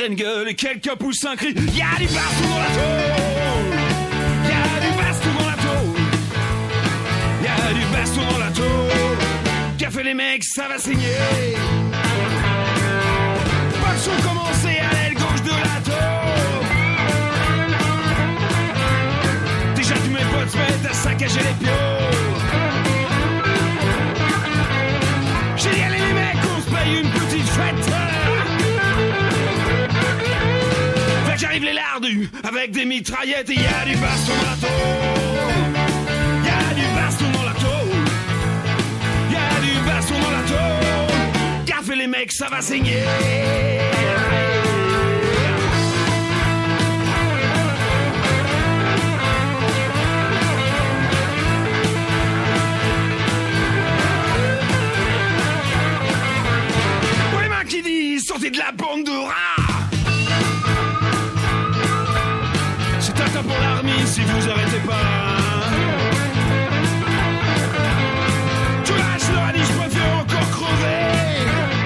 pleine gueule et quelqu'un pousse un cri. Y'a du baston dans la tôle. Y'a du baston dans la tôle. Y'a du baston dans la tôle. Qu'a fait les mecs, ça va saigner. Pas de son commencé à l'aile gauche de la tôle. Déjà tous mes potes se mettent à saccager les piaux. J'ai dit allez les mecs, on se paye une petite fête. Fait que j'arrive les lardus avec des mitraillettes et y'a du baston dans la tôle. Y'a du baston dans la tôle. Y'a du baston dans la tôle. Qu'a fait les mecs, ça va saigner. Qui dit sortez de la bande de rats. C'est un tas pour l'armée si vous arrêtez pas. Tu lâches leur a dit je préfère encore crever.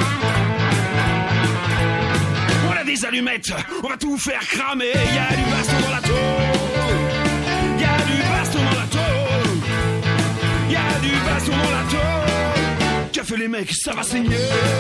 On a des allumettes, on va tout faire cramer. Y'a du baston dans la tôle. Y'a du baston dans la tôle. Y'a du baston dans la tôle. Qu'a fait les mecs, ça va saigner.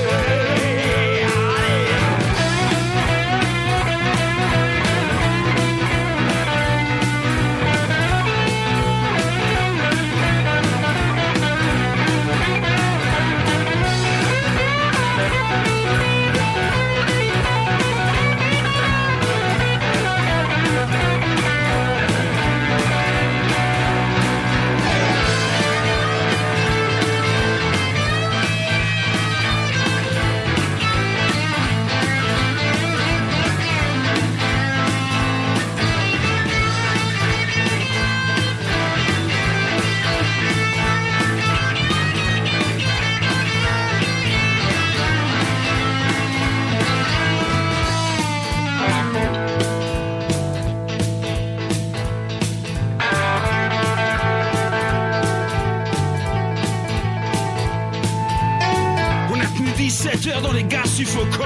Dans les gaz suffocants.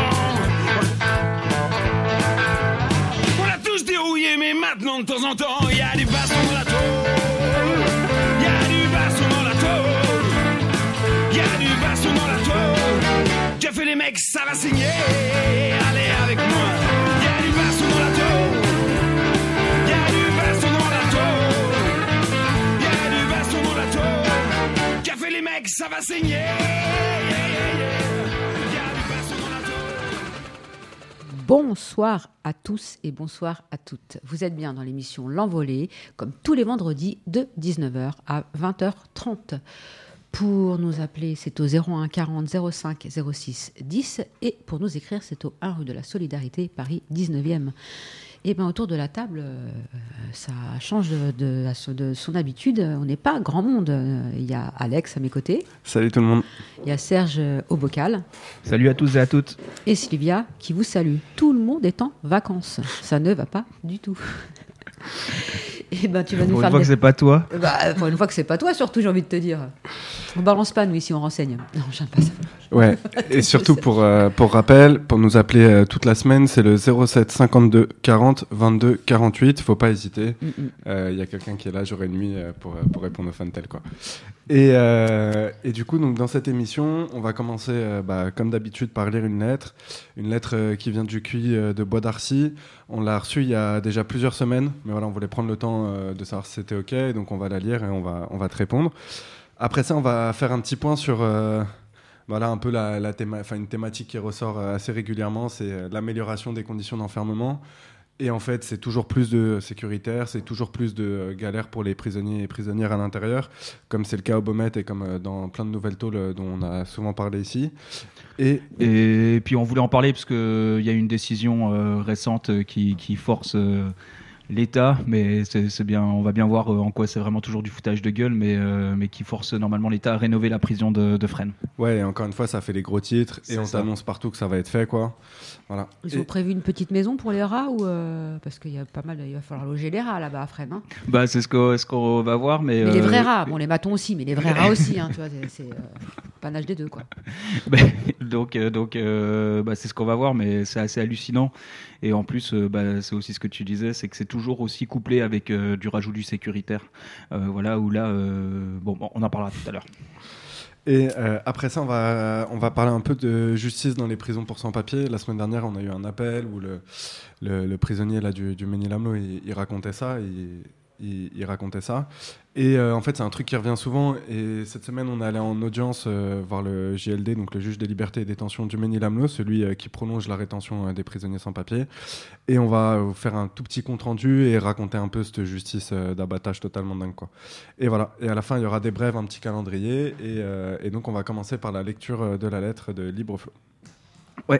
On a tous dérouillé, mais maintenant de temps en temps, y'a du baston dans la tôle. Y'a du baston dans la tôle. Y'a du baston dans la tôle. Qu'a fait les mecs, ça va saigner. Allez avec moi. Y'a du baston dans la tôle. Y'a du baston dans la tôle. Y'a du baston dans la tôle. Qu'a fait les mecs, ça va saigner. Bonsoir à tous et bonsoir à toutes. Vous êtes bien dans l'émission L'Envolée, comme tous les vendredis de 19h à 20h30. Pour nous appeler, c'est au 01 40 05 06 10 et pour nous écrire, c'est au 1 rue de la Solidarité, Paris 19e. Et bien autour de la table, ça change de son habitude. On n'est pas grand monde. Il y a Alex à mes côtés. Salut tout le monde. Il y a Serge au bocal. Salut à tous et à toutes. Et Sylvia qui vous salue. Tout le monde est en vacances. Ça ne va pas du tout. Et ben, tu vas nous pour faire une fois que c'est pas toi. Pour une fois que c'est pas toi, surtout, j'ai envie de te dire. On balance pas, nous, ici, on renseigne. Non, j'aime pas ça. Ouais, et surtout pour rappel, pour nous appeler toute la semaine, c'est le 07 52 40 22 48. Faut pas hésiter. Y a quelqu'un qui est là jour et nuit pour répondre aux fans tels quoi. Et du coup, donc dans cette émission, on va commencer comme d'habitude par lire une lettre qui vient du QI de Bois d'Arcy. On l'a reçue il y a déjà plusieurs semaines, mais voilà, on voulait prendre le temps de savoir si c'était ok, donc on va la lire et on va te répondre. Après ça, on va faire un petit point sur un peu une thématique qui ressort assez régulièrement, c'est l'amélioration des conditions d'enfermement. Et en fait, c'est toujours plus de sécuritaire, c'est toujours plus de galères pour les prisonniers et prisonnières à l'intérieur, comme c'est le cas au Beaumet et comme dans plein de nouvelles tôles dont on a souvent parlé ici. Et puis on voulait en parler parce qu'il y a une décision récente qui force l'État, mais c'est bien, on va bien voir en quoi c'est vraiment toujours du foutage de gueule, mais qui force normalement l'État à rénover la prison de Fresnes. Ouais, et encore une fois, ça fait les gros titres et on t'annonce partout que ça va être fait, quoi. Voilà. Ils ont prévu une petite maison pour les rats ou parce qu'il y a pas mal, il va falloir loger les rats là-bas à Fresnes. Hein. Bah, c'est ce qu'on va voir, mais les vrais rats, bon les matons aussi, mais les vrais rats aussi, hein, tu vois, c'est panache des deux, quoi. donc, c'est ce qu'on va voir, mais c'est assez hallucinant. Et en plus, c'est aussi ce que tu disais, c'est que c'est toujours aussi couplé avec du rajout du sécuritaire. Voilà, où là, on en parlera tout à l'heure. Et après ça, on va parler un peu de justice dans les prisons pour sans-papiers. La semaine dernière, on a eu un appel où le prisonnier là, du Mesnil-Amelot, il racontait ça. Il racontait ça. Et en fait, c'est un truc qui revient souvent. Et cette semaine, on est allé en audience voir le JLD, donc le juge des libertés et détention du Mesnil-Amelot, celui qui prolonge la rétention des prisonniers sans papier. Et on va vous faire un tout petit compte-rendu et raconter un peu cette justice d'abattage totalement dingue, quoi. Et voilà. Et à la fin, il y aura des brèves, un petit calendrier. Et donc, on va commencer par la lecture de la lettre de Libreflot. Ouais.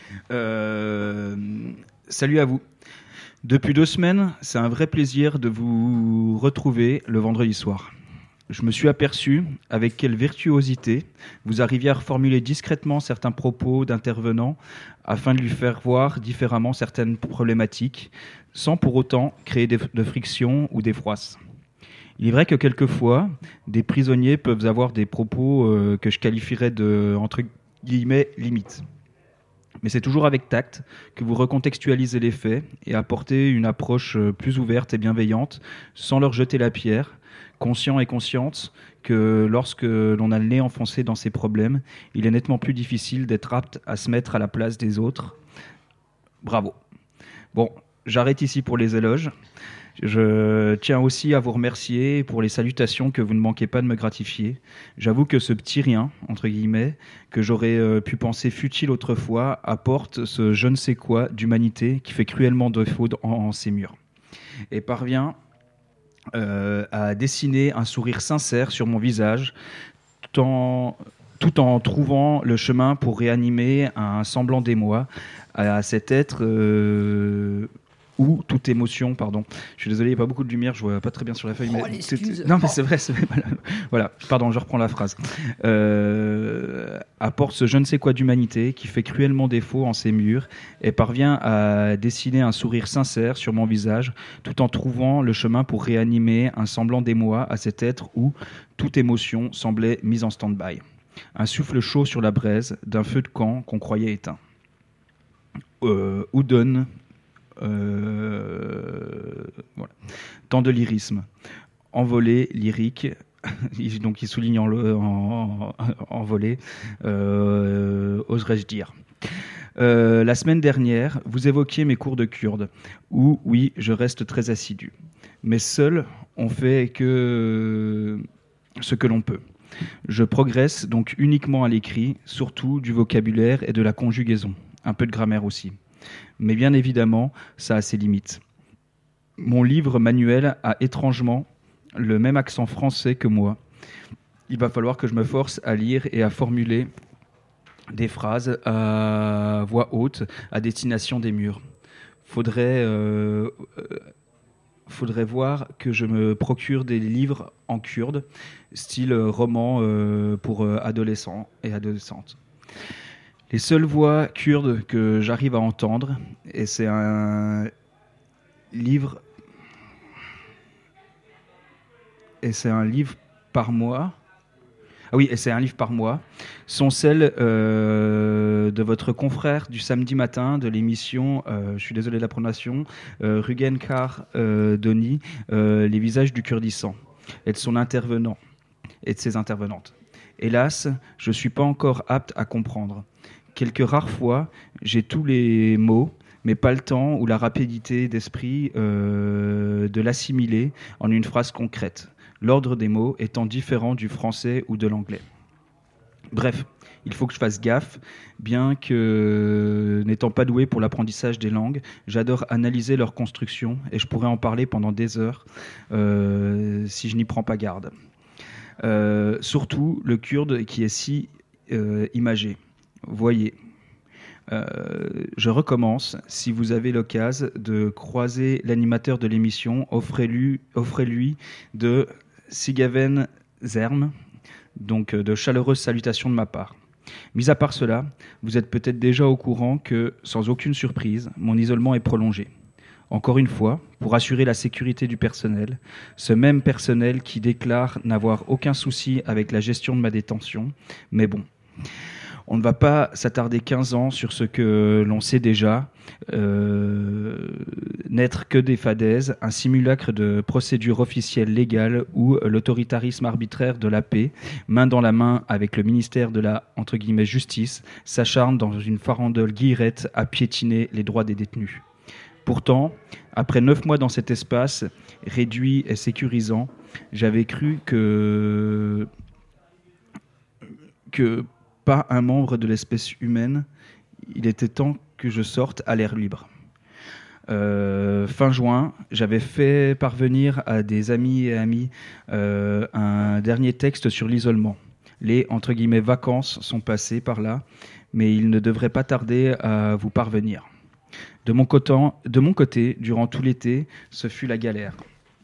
Salut à vous. Depuis 2 semaines, c'est un vrai plaisir de vous retrouver le vendredi soir. Je me suis aperçu avec quelle virtuosité vous arriviez à reformuler discrètement certains propos d'intervenants afin de lui faire voir différemment certaines problématiques, sans pour autant créer de friction ou des froisses. Il est vrai que quelquefois, des prisonniers peuvent avoir des propos que je qualifierais de, entre guillemets, limites. Mais c'est toujours avec tact que vous recontextualisez les faits et apportez une approche plus ouverte et bienveillante sans leur jeter la pierre, conscient et consciente que lorsque l'on a le nez enfoncé dans ces problèmes, il est nettement plus difficile d'être apte à se mettre à la place des autres. Bravo. Bon, j'arrête ici pour les éloges. Je tiens aussi à vous remercier pour les salutations que vous ne manquez pas de me gratifier. J'avoue que ce petit rien, entre guillemets, que j'aurais pu penser futile autrefois, apporte ce je ne sais quoi d'humanité qui fait cruellement défaut en ces murs. Et parvient à dessiner un sourire sincère sur mon visage, tout en trouvant le chemin pour réanimer un semblant d'émoi à cet être... ou toute émotion, pardon. Je suis désolé, il n'y a pas beaucoup de lumière, je ne vois pas très bien sur la feuille. Non, mais c'est vrai. Voilà, pardon, je reprends la phrase. Apporte ce je ne sais quoi d'humanité qui fait cruellement défaut en ces murs et parvient à dessiner un sourire sincère sur mon visage tout en trouvant le chemin pour réanimer un semblant d'émoi à cet être où toute émotion semblait mise en stand-by. Un souffle chaud sur la braise d'un feu de camp qu'on croyait éteint. Où donne... voilà. Tant de lyrisme, envolé, lyrique, donc il souligne envolé, oserais-je dire. La semaine dernière, vous évoquiez mes cours de kurde, où, oui, je reste très assidu. Mais seul, on fait que ce que l'on peut. Je progresse donc uniquement à l'écrit, surtout du vocabulaire et de la conjugaison, un peu de grammaire aussi. Mais bien évidemment, ça a ses limites. Mon livre manuel a étrangement le même accent français que moi. Il va falloir que je me force à lire et à formuler des phrases à voix haute à destination des murs. Faudrait voir que je me procure des livres en kurde, style roman pour adolescents et adolescentes. Les seules voix kurdes que j'arrive à entendre, et c'est un livre par mois. Ah oui, et c'est un livre par mois. Sont celles de votre confrère du samedi matin de l'émission, je suis désolé de la prononciation, Rugen Kar Doni, Les visages du Kurdistan, et de son intervenant et de ses intervenantes. Hélas, je ne suis pas encore apte à comprendre. Quelques rares fois, j'ai tous les mots, mais pas le temps ou la rapidité d'esprit de l'assimiler en une phrase concrète, l'ordre des mots étant différent du français ou de l'anglais. Bref, il faut que je fasse gaffe, bien que n'étant pas doué pour l'apprentissage des langues, j'adore analyser leur construction et je pourrais en parler pendant des heures si je n'y prends pas garde. Surtout le kurde qui est si imagé. Voyez, Je recommence. Si vous avez l'occasion de croiser l'animateur de l'émission, offrez-lui de Sigaven Zerm, donc de chaleureuses salutations de ma part. Mis à part cela, vous êtes peut-être déjà au courant que, sans aucune surprise, mon isolement est prolongé. Encore une fois, pour assurer la sécurité du personnel, ce même personnel qui déclare n'avoir aucun souci avec la gestion de ma détention, mais bon. On ne va pas s'attarder 15 ans sur ce que l'on sait déjà, n'être que des fadaises, un simulacre de procédure officielle légale où l'autoritarisme arbitraire de la paix, main dans la main avec le ministère de la entre guillemets, justice, s'acharne dans une farandole guillerette à piétiner les droits des détenus. Pourtant, après 9 mois dans cet espace réduit et sécurisant, j'avais cru que pas un membre de l'espèce humaine, il était temps que je sorte à l'air libre. Fin juin, j'avais fait parvenir à des amis et amies un dernier texte sur l'isolement. Les entre guillemets vacances sont passées par là, mais il ne devrait pas tarder à vous parvenir. De mon côté, durant tout l'été, ce fut la galère.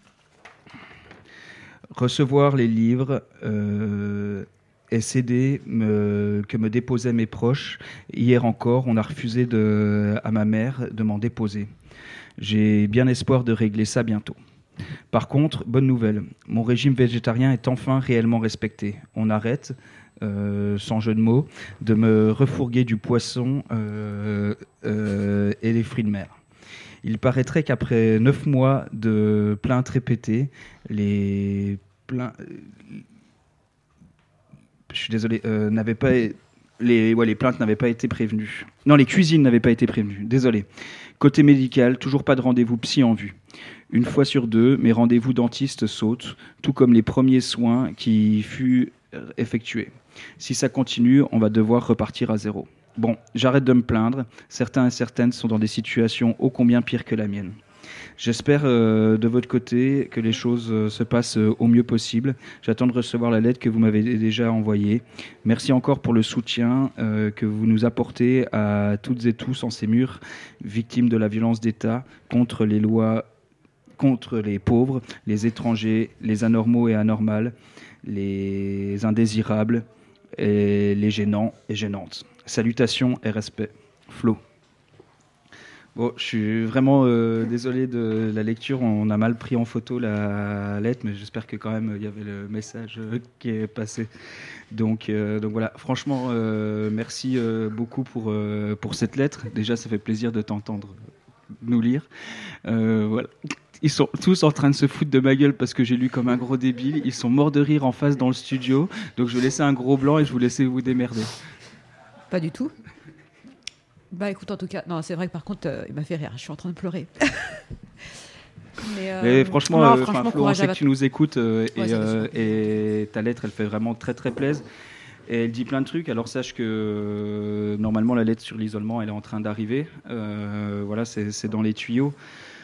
Recevoir les livres et CD que me déposaient mes proches. Hier encore, on a refusé à ma mère de m'en déposer. J'ai bien espoir de régler ça bientôt. Par contre, bonne nouvelle, mon régime végétarien est enfin réellement respecté. On arrête, sans jeu de mots, de me refourguer du poisson et des fruits de mer. Il paraîtrait qu'après 9 mois de plaintes répétées, les plaintes n'avaient pas été prévenues. Non, les cuisines n'avaient pas été prévenues. Désolé. Côté médical, toujours pas de rendez-vous psy en vue. Une fois sur 2, mes rendez-vous dentistes sautent, tout comme les premiers soins qui furent effectués. Si ça continue, on va devoir repartir à zéro. Bon, j'arrête de me plaindre. Certains et certaines sont dans des situations ô combien pires que la mienne. J'espère de votre côté que les choses se passent au mieux possible. J'attends de recevoir la lettre que vous m'avez déjà envoyée. Merci encore pour le soutien que vous nous apportez à toutes et tous en ces murs, victimes de la violence d'État contre les lois, contre les pauvres, les étrangers, les anormaux et anormales, les indésirables, et les gênants et gênantes. Salutations et respect. Flo. Bon, je suis vraiment désolé de la lecture. On a mal pris en photo la lettre, mais j'espère que quand même il y avait le message qui est passé. Donc voilà. Franchement, merci beaucoup pour cette lettre. Déjà, ça fait plaisir de t'entendre nous lire. Voilà. Ils sont tous en train de se foutre de ma gueule parce que j'ai lu comme un gros débile. Ils sont morts de rire en face dans le studio. Donc je vais laisser un gros blanc et je vous laisse vous démerder. Pas du tout. Bah écoute, en tout cas, non, c'est vrai que par contre, il m'a fait rire. Je suis en train de pleurer. Mais franchement, Flo, on sait que tu nous écoutes et ta lettre, elle fait vraiment très très plaisir. Et elle dit plein de trucs. Alors sache que normalement la lettre sur l'isolement, elle est en train d'arriver. Voilà, c'est dans les tuyaux.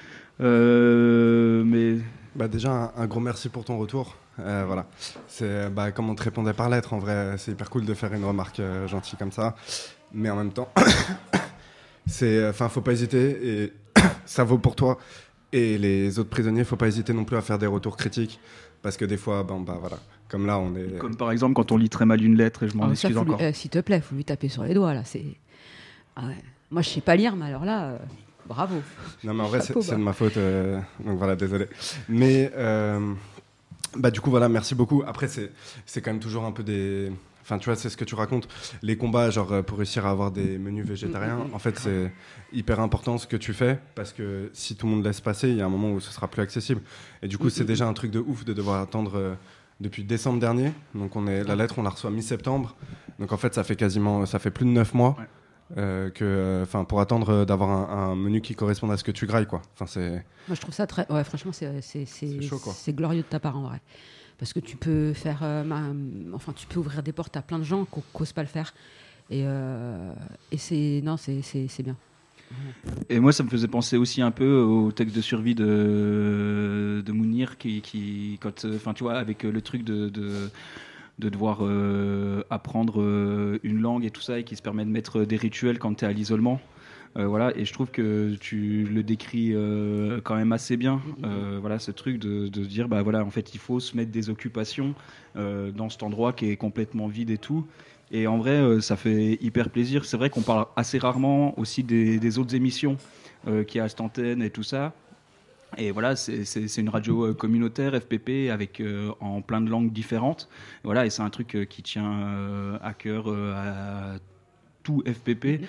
Mais déjà un gros merci pour ton retour. Voilà, c'est comme on te répondait par lettre. En vrai, c'est hyper cool de faire une remarque gentille comme ça. Mais en même temps, faut pas hésiter et ça vaut pour toi et les autres prisonniers. Faut pas hésiter non plus à faire des retours critiques parce que des fois, voilà, comme là, on est. Comme par exemple quand on lit très mal une lettre et je m'en excuse encore. S'il te plaît, faut lui taper sur les doigts là. Moi, je sais pas lire, mais alors là. Bravo. Non mais en vrai c'est de ma faute, donc voilà, désolé. Mais du coup voilà, merci beaucoup. Après c'est quand même toujours un peu des... Enfin tu vois, c'est ce que tu racontes, les combats genre pour réussir à avoir des menus végétariens. En fait c'est hyper important ce que tu fais parce que si tout le monde laisse passer, il y a un moment où ce sera plus accessible. Et du coup c'est déjà un truc de ouf de devoir attendre depuis décembre dernier. Donc la lettre on la reçoit mi-septembre. Donc en fait ça fait plus de 9 mois. Ouais. Pour attendre d'avoir un menu qui corresponde à ce que tu grailles, quoi. Moi, je trouve ça très... Ouais, franchement, c'est chaud, quoi. C'est glorieux de ta part, en vrai. Parce que tu peux faire... tu peux ouvrir des portes à plein de gens qui n'osent pas le faire. Et c'est... Non, c'est bien. Et moi, ça me faisait penser aussi un peu au texte de survie de Mounir qui quand... tu vois, avec le truc de devoir apprendre une langue et tout ça, et qui se permet de mettre des rituels quand tu es à l'isolement. Voilà, et je trouve que tu le décris quand même assez bien. Voilà, ce truc de dire, bah voilà, en fait, il faut se mettre des occupations dans cet endroit qui est complètement vide et tout. Et en vrai, ça fait hyper plaisir. C'est vrai qu'on parle assez rarement aussi des autres émissions qu'il y a à cette antenne et tout ça. Et voilà, c'est une radio communautaire, FPP, avec en plein de langues différentes. Voilà, et c'est un truc qui tient à cœur à tout FPP.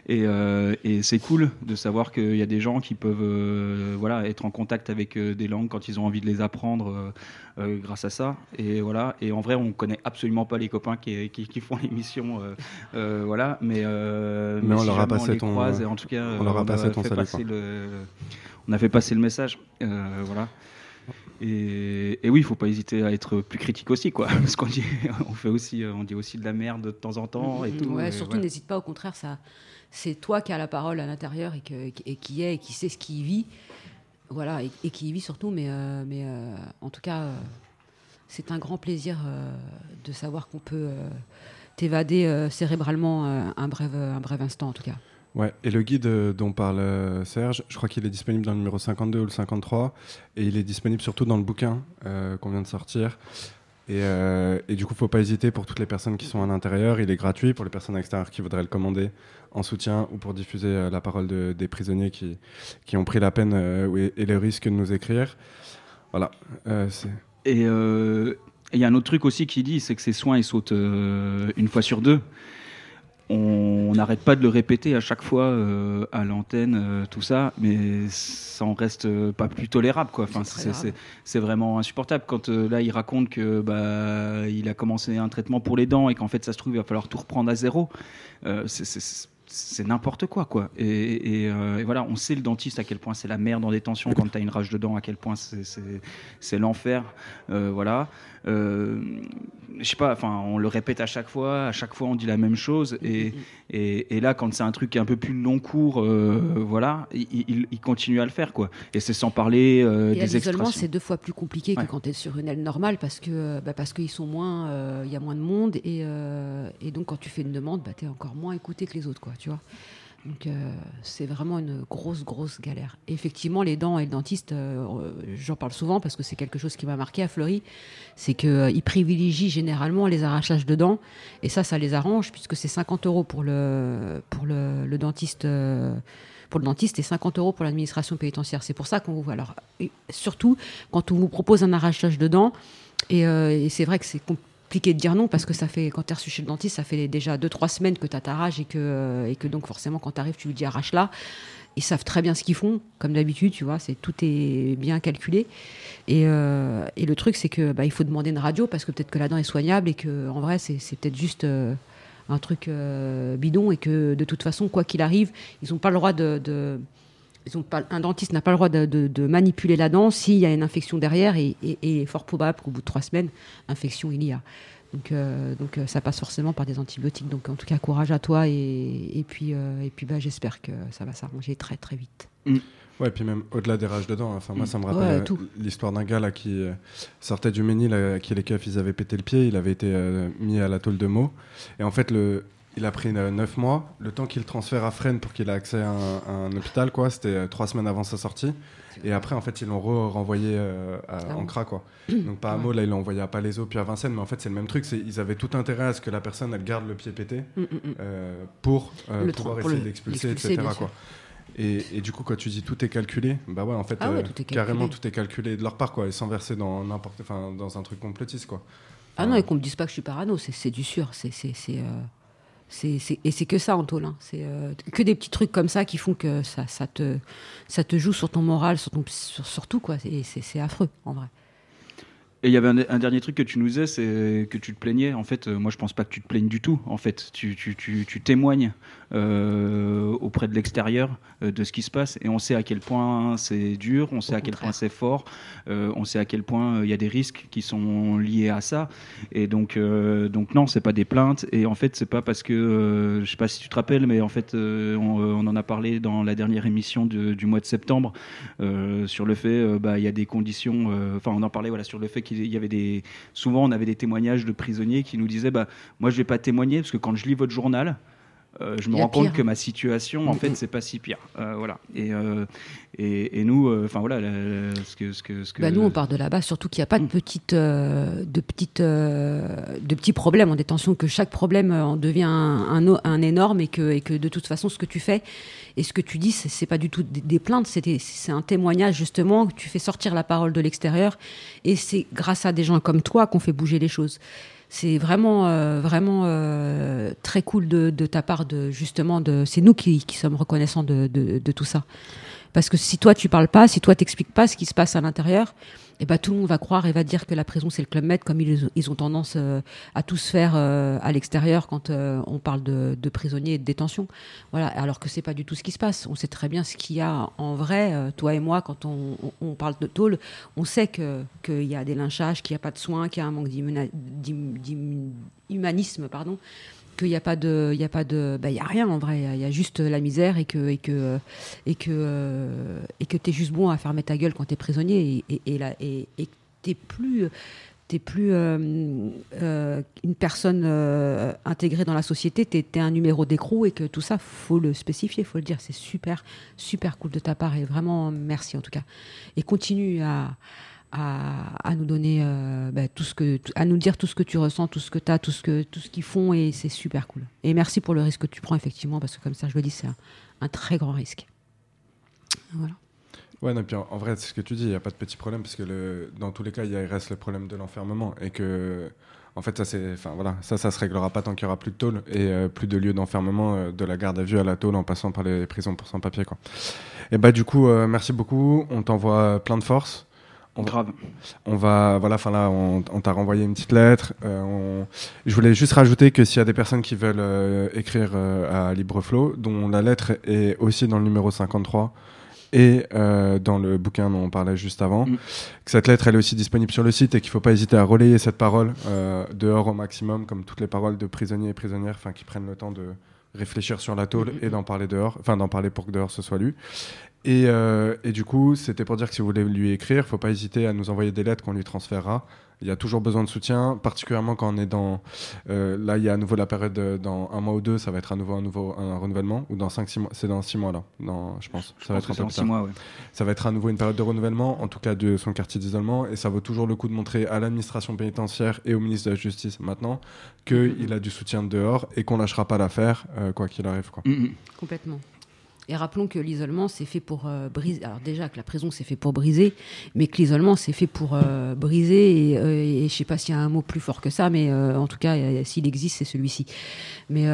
Et c'est cool de savoir qu'il y a des gens qui peuvent voilà, être en contact avec des langues quand ils ont envie de les apprendre grâce à ça. Et voilà, et en vrai, on connaît absolument pas les copains qui font l'émission. Voilà, mais on si leur a jamais passé on les ton croise, et en tout cas, on leur a passé ton fait salut, passer on a fait passer le message. Voilà. Et oui, il faut pas hésiter à être plus critique aussi, quoi. Parce qu'on dit, on dit aussi de la merde de temps en temps et tout. Ouais, et surtout, n'hésite pas, au contraire, c'est toi qui as la parole à l'intérieur et qui sait ce qu'il vit. Voilà, et qui y vit surtout, mais en tout cas, c'est un grand plaisir de savoir qu'on peut t'évader cérébralement un bref instant, en tout cas. Ouais, et le guide dont parle Serge, je crois qu'il est disponible dans le numéro 52 ou le 53, et il est disponible surtout dans le bouquin qu'on vient de sortir. Et du coup, faut pas hésiter pour toutes les personnes qui sont à l'intérieur. Il est gratuit pour les personnes extérieures qui voudraient le commander en soutien ou pour diffuser la parole des prisonniers qui ont pris la peine et le risque de nous écrire. Voilà. Et il y a un autre truc aussi qui dit, c'est que ces soins, ils sautent une fois sur deux. On n'arrête pas de le répéter à chaque fois à l'antenne, tout ça, mais ça en reste pas plus tolérable, quoi. Enfin, c'est vraiment insupportable. Quand là, il raconte que il a commencé un traitement pour les dents et qu'en fait, ça se trouve, il va falloir tout reprendre à zéro. C'est n'importe quoi, quoi. Et voilà, on sait le dentiste à quel point c'est la merde en détention quand tu as une rage de dents, à quel point c'est l'enfer. Voilà. Je sais pas, enfin, on le répète à chaque fois on dit la même chose. Et là, quand c'est un truc un peu plus long cours, voilà, il continue à le faire, quoi. Et c'est sans parler des l'isolement, expressions. c'est 2 fois plus compliqué que quand tu es sur une aile normale parce qu'ils sont moins, il y a moins de monde et donc quand tu fais une demande, tu es encore moins écouté que les autres, quoi, tu vois. Donc c'est vraiment une grosse galère. Et effectivement, les dents et le dentiste, j'en parle souvent parce que c'est quelque chose qui m'a marqué à Fleury, c'est qu'ils privilégient généralement les arrachages de dents, et ça les arrange puisque c'est 50 € pour le dentiste. Pour le dentiste et 50 € pour l'administration pénitentiaire. C'est pour ça qu'on vous voit. Alors, surtout quand on vous propose un arrachage de dents, et c'est vrai que c'est compliqué de dire non parce que ça fait, quand tu es reçu chez le dentiste, ça fait déjà 2-3 semaines que tu as ta rage et que donc forcément quand tu arrives, tu lui dis arrache là. Ils savent très bien ce qu'ils font, comme d'habitude, tu vois, tout est bien calculé. Et le truc, c'est que il faut demander une radio parce que peut-être que la dent est soignable et que en vrai, c'est peut-être juste un truc bidon et que de toute façon, quoi qu'il arrive, ils n'ont pas le droit un dentiste n'a pas le droit de manipuler la dent s'il y a une infection derrière et il est fort probable qu'au bout de 3 semaines, infection il y a. Donc ça passe forcément par des antibiotiques. Donc en tout cas, courage à toi et puis j'espère que ça va s'arranger très très vite. Ouais, et puis même au-delà des rages de dents, enfin, moi ça me rappelle l'histoire d'un gars là, qui sortait du Ménil, à qui les keufs ils avaient pété le pied, il avait été mis à la tôle de Meaux, et en fait il a pris 9 mois, le temps qu'il le transfère à Fresnes pour qu'il ait accès à un hôpital, quoi, c'était 3 semaines avant sa sortie, et après en fait ils l'ont renvoyé à Ancra, quoi. Donc pas à Meaux, là ils l'ont envoyé à Palaiseau puis à Vincennes, mais en fait c'est le même truc, ils avaient tout intérêt à ce que la personne elle garde le pied pété pour pouvoir essayer d'expulser, etc., quoi. Et du coup, quand tu dis tout est calculé, bah ouais, en fait, carrément tout est calculé de leur part, quoi, et sans verser dans dans un truc complotiste, quoi. Non, et qu'on me dise pas que je suis parano, c'est du sûr, et c'est que ça, Antoine, hein. C'est que des petits trucs comme ça qui font que ça te joue sur ton moral, sur tout, quoi. C'est affreux, en vrai. Et il y avait un dernier truc que tu nous disais, c'est que tu te plaignais. En fait, moi, je pense pas que tu te plaignes du tout. En fait, tu témoignes auprès de l'extérieur de ce qui se passe. Et on sait à quel point c'est dur, on sait à quel point c'est fort, on sait à quel point il y a des risques qui sont liés à ça. Et donc non, c'est pas des plaintes. Et en fait, c'est pas parce que, je sais pas si tu te rappelles, mais en fait, on en a parlé dans la dernière émission du mois de septembre, sur le fait, il y a des conditions, on en parlait sur le fait qu'il y avait souvent on avait des témoignages de prisonniers qui nous disaient, moi je vais pas témoigner parce que quand je lis votre journal, je me rends compte que ma situation, en fait, c'est pas si pire. Voilà. Et nous, nous, on part de là-bas, surtout qu'il n'y a pas de petits problèmes en détention, que chaque problème en devient un énorme et que de toute façon, ce que tu fais et ce que tu dis, c'est pas du tout des plaintes, c'est un témoignage, justement, que tu fais sortir la parole de l'extérieur. Et c'est grâce à des gens comme toi qu'on fait bouger les choses. C'est vraiment très cool de ta part, c'est nous qui sommes reconnaissants de tout ça. Parce que si toi tu parles pas, si toi t'expliques pas ce qui se passe à l'intérieur, tout le monde va croire et va dire que la prison c'est le Club Med, comme ils ont tendance à tous faire à l'extérieur quand on parle de prisonniers et de détention. Voilà, alors que c'est pas du tout ce qui se passe. On sait très bien ce qu'il y a en vrai. Toi et moi, quand on parle de tôle, on sait qu'il y a des lynchages, qu'il n'y a pas de soins, qu'il y a un manque d'humanisme, pardon. Qu'il n'y a pas de, y a rien en vrai. Il y a juste la misère et que t'es juste bon à fermer ta gueule quand t'es prisonnier et t'es plus une personne intégrée dans la société. T'es un numéro d'écrou et que tout ça, faut le spécifier, faut le dire. C'est super cool de ta part et vraiment merci en tout cas. Et continue à nous donner à nous dire tout ce que tu ressens, tout ce que tu as, tout ce qu'ils font, et c'est super cool. Et merci pour le risque que tu prends effectivement, parce que comme ça je le dis, c'est un très grand risque. Voilà. Ouais, non, puis en vrai, c'est ce que tu dis, il n'y a pas de petit problème, parce que dans tous les cas, il reste le problème de l'enfermement, et que en fait, ça se réglera pas tant qu'il y aura plus de tôle et plus de lieux d'enfermement, de la garde à vue à la tôle en passant par les prisons pour sans-papiers, quoi. Et du coup, merci beaucoup, on t'envoie plein de force. Grave. On t'a renvoyé une petite lettre. Je voulais juste rajouter que s'il y a des personnes qui veulent écrire à Libreflow, dont la lettre est aussi dans le numéro 53 et dans le bouquin dont on parlait juste avant, que cette lettre elle est aussi disponible sur le site et qu'il ne faut pas hésiter à relayer cette parole dehors au maximum, comme toutes les paroles de prisonniers et prisonnières, qui prennent le temps de réfléchir sur la tôle et d'en parler dehors, d'en parler pour que dehors ce soit lu. Et du coup, c'était pour dire que si vous voulez lui écrire, il ne faut pas hésiter à nous envoyer des lettres qu'on lui transférera. Il y a toujours besoin de soutien, particulièrement quand on est dans... là, il y a à nouveau la période, dans 1 mois ou 2, ça va être à nouveau un renouvellement, ou dans 5-6 mois, c'est dans 6 mois là, je pense. Ça va être un peu plus tard. 6 mois, ouais. Ça va être à nouveau une période de renouvellement, en tout cas de son quartier d'isolement, et ça vaut toujours le coup de montrer à l'administration pénitentiaire et au ministre de la Justice maintenant qu'il a du soutien de dehors et qu'on ne lâchera pas l'affaire, quoi qu'il arrive, quoi. Complètement. Et rappelons que l'isolement, c'est fait pour briser. Alors déjà que la prison, c'est fait pour briser, mais que l'isolement, c'est fait pour briser. Et je ne sais pas s'il y a un mot plus fort que ça, mais en tout cas, s'il existe, c'est celui-ci. Mais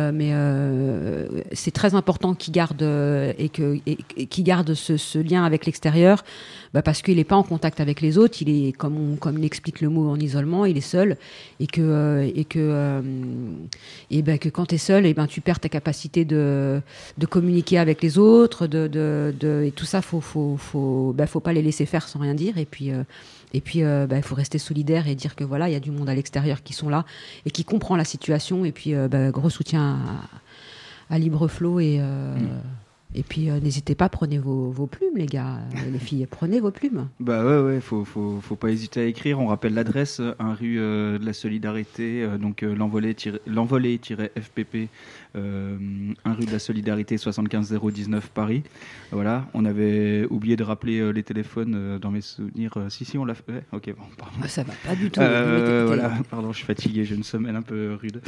c'est très important qu'il garde, qu'il garde ce lien avec l'extérieur, parce qu'il n'est pas en contact avec les autres. Il est, comme il explique le mot, en isolement, il est seul. Et que quand tu es seul, tu perds ta capacité de communiquer avec les autres, et tout ça, faut pas les laisser faire sans rien dire, et puis il faut rester solidaire et dire que voilà, il y a du monde à l'extérieur qui sont là et qui comprend la situation, et puis gros soutien à Libreflow et puis n'hésitez pas, prenez vos plumes, les gars, les filles, prenez vos plumes. Ouais, faut pas hésiter à écrire. On rappelle l'adresse, 1 rue de la Solidarité, donc l'envolée-FPP, 1 rue de la Solidarité, 75 019 Paris. Voilà, on avait oublié de rappeler les téléphones dans mes souvenirs. Si, on l'a fait. Ouais, ok, bon, pardon. Ça va pas du tout. Voilà, pardon, je suis fatigué, j'ai une semaine un peu rude.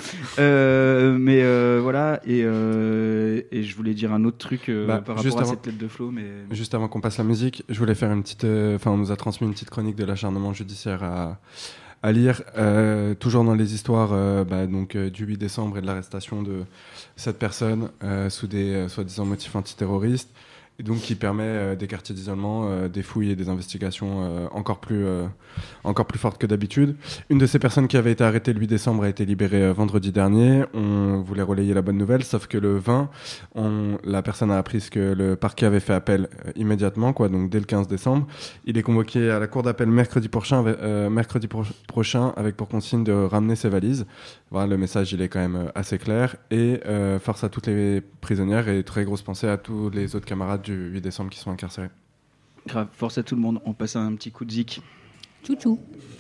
Voilà, et je voulais dire un autre truc. Par rapport à cette lettre de Flo, mais... Juste avant qu'on passe la musique, je voulais faire une petite... on nous a transmis une petite chronique de l'acharnement judiciaire à lire, toujours dans les histoires du 8 décembre et de l'arrestation de cette personne sous des soi-disant motifs antiterroristes. et donc qui permet des quartiers d'isolement, des fouilles et des investigations encore plus fortes que d'habitude. Une de ces personnes qui avait été arrêtée le 8 décembre a été libérée vendredi dernier. On voulait relayer la bonne nouvelle, sauf que le 20, la personne a appris que le parquet avait fait appel immédiatement, donc dès le 15 décembre. Il est convoqué à la cour d'appel mercredi prochain avec pour consigne de ramener ses valises. Voilà, le message il est quand même assez clair, et force à toutes les prisonnières et très grosse pensée à tous les autres camarades du 8 décembre qui sont incarcérés. Grave, force à tout le monde. On passe un petit coup de zik. Tchou-tchou.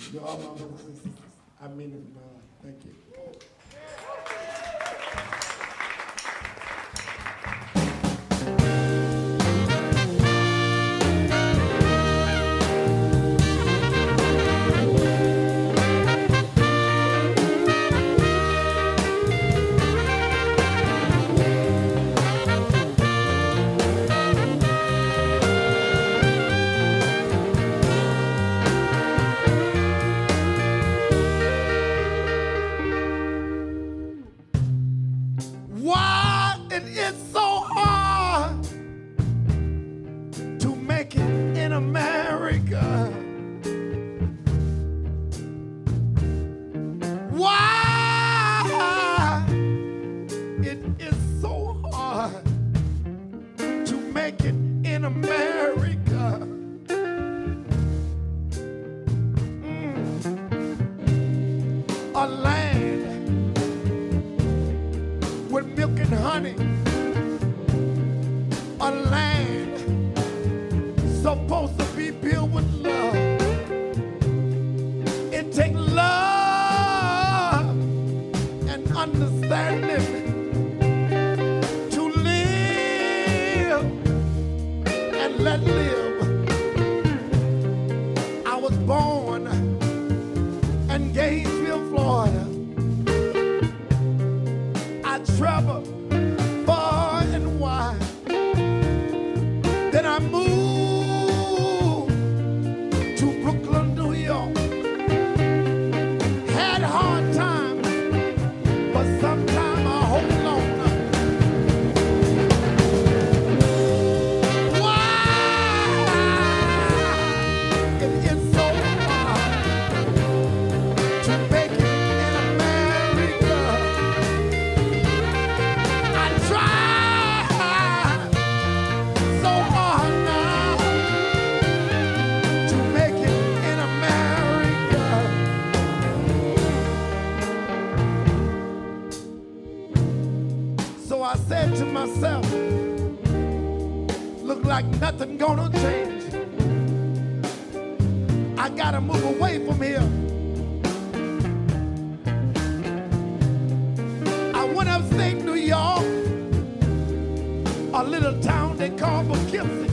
Nothing gonna change. I gotta move away from here. I went upstate New York, a little town they call Poughkeepsie.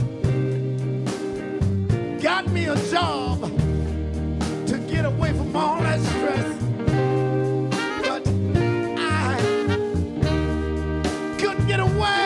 Got me a job to get away from all that stress. But I couldn't get away.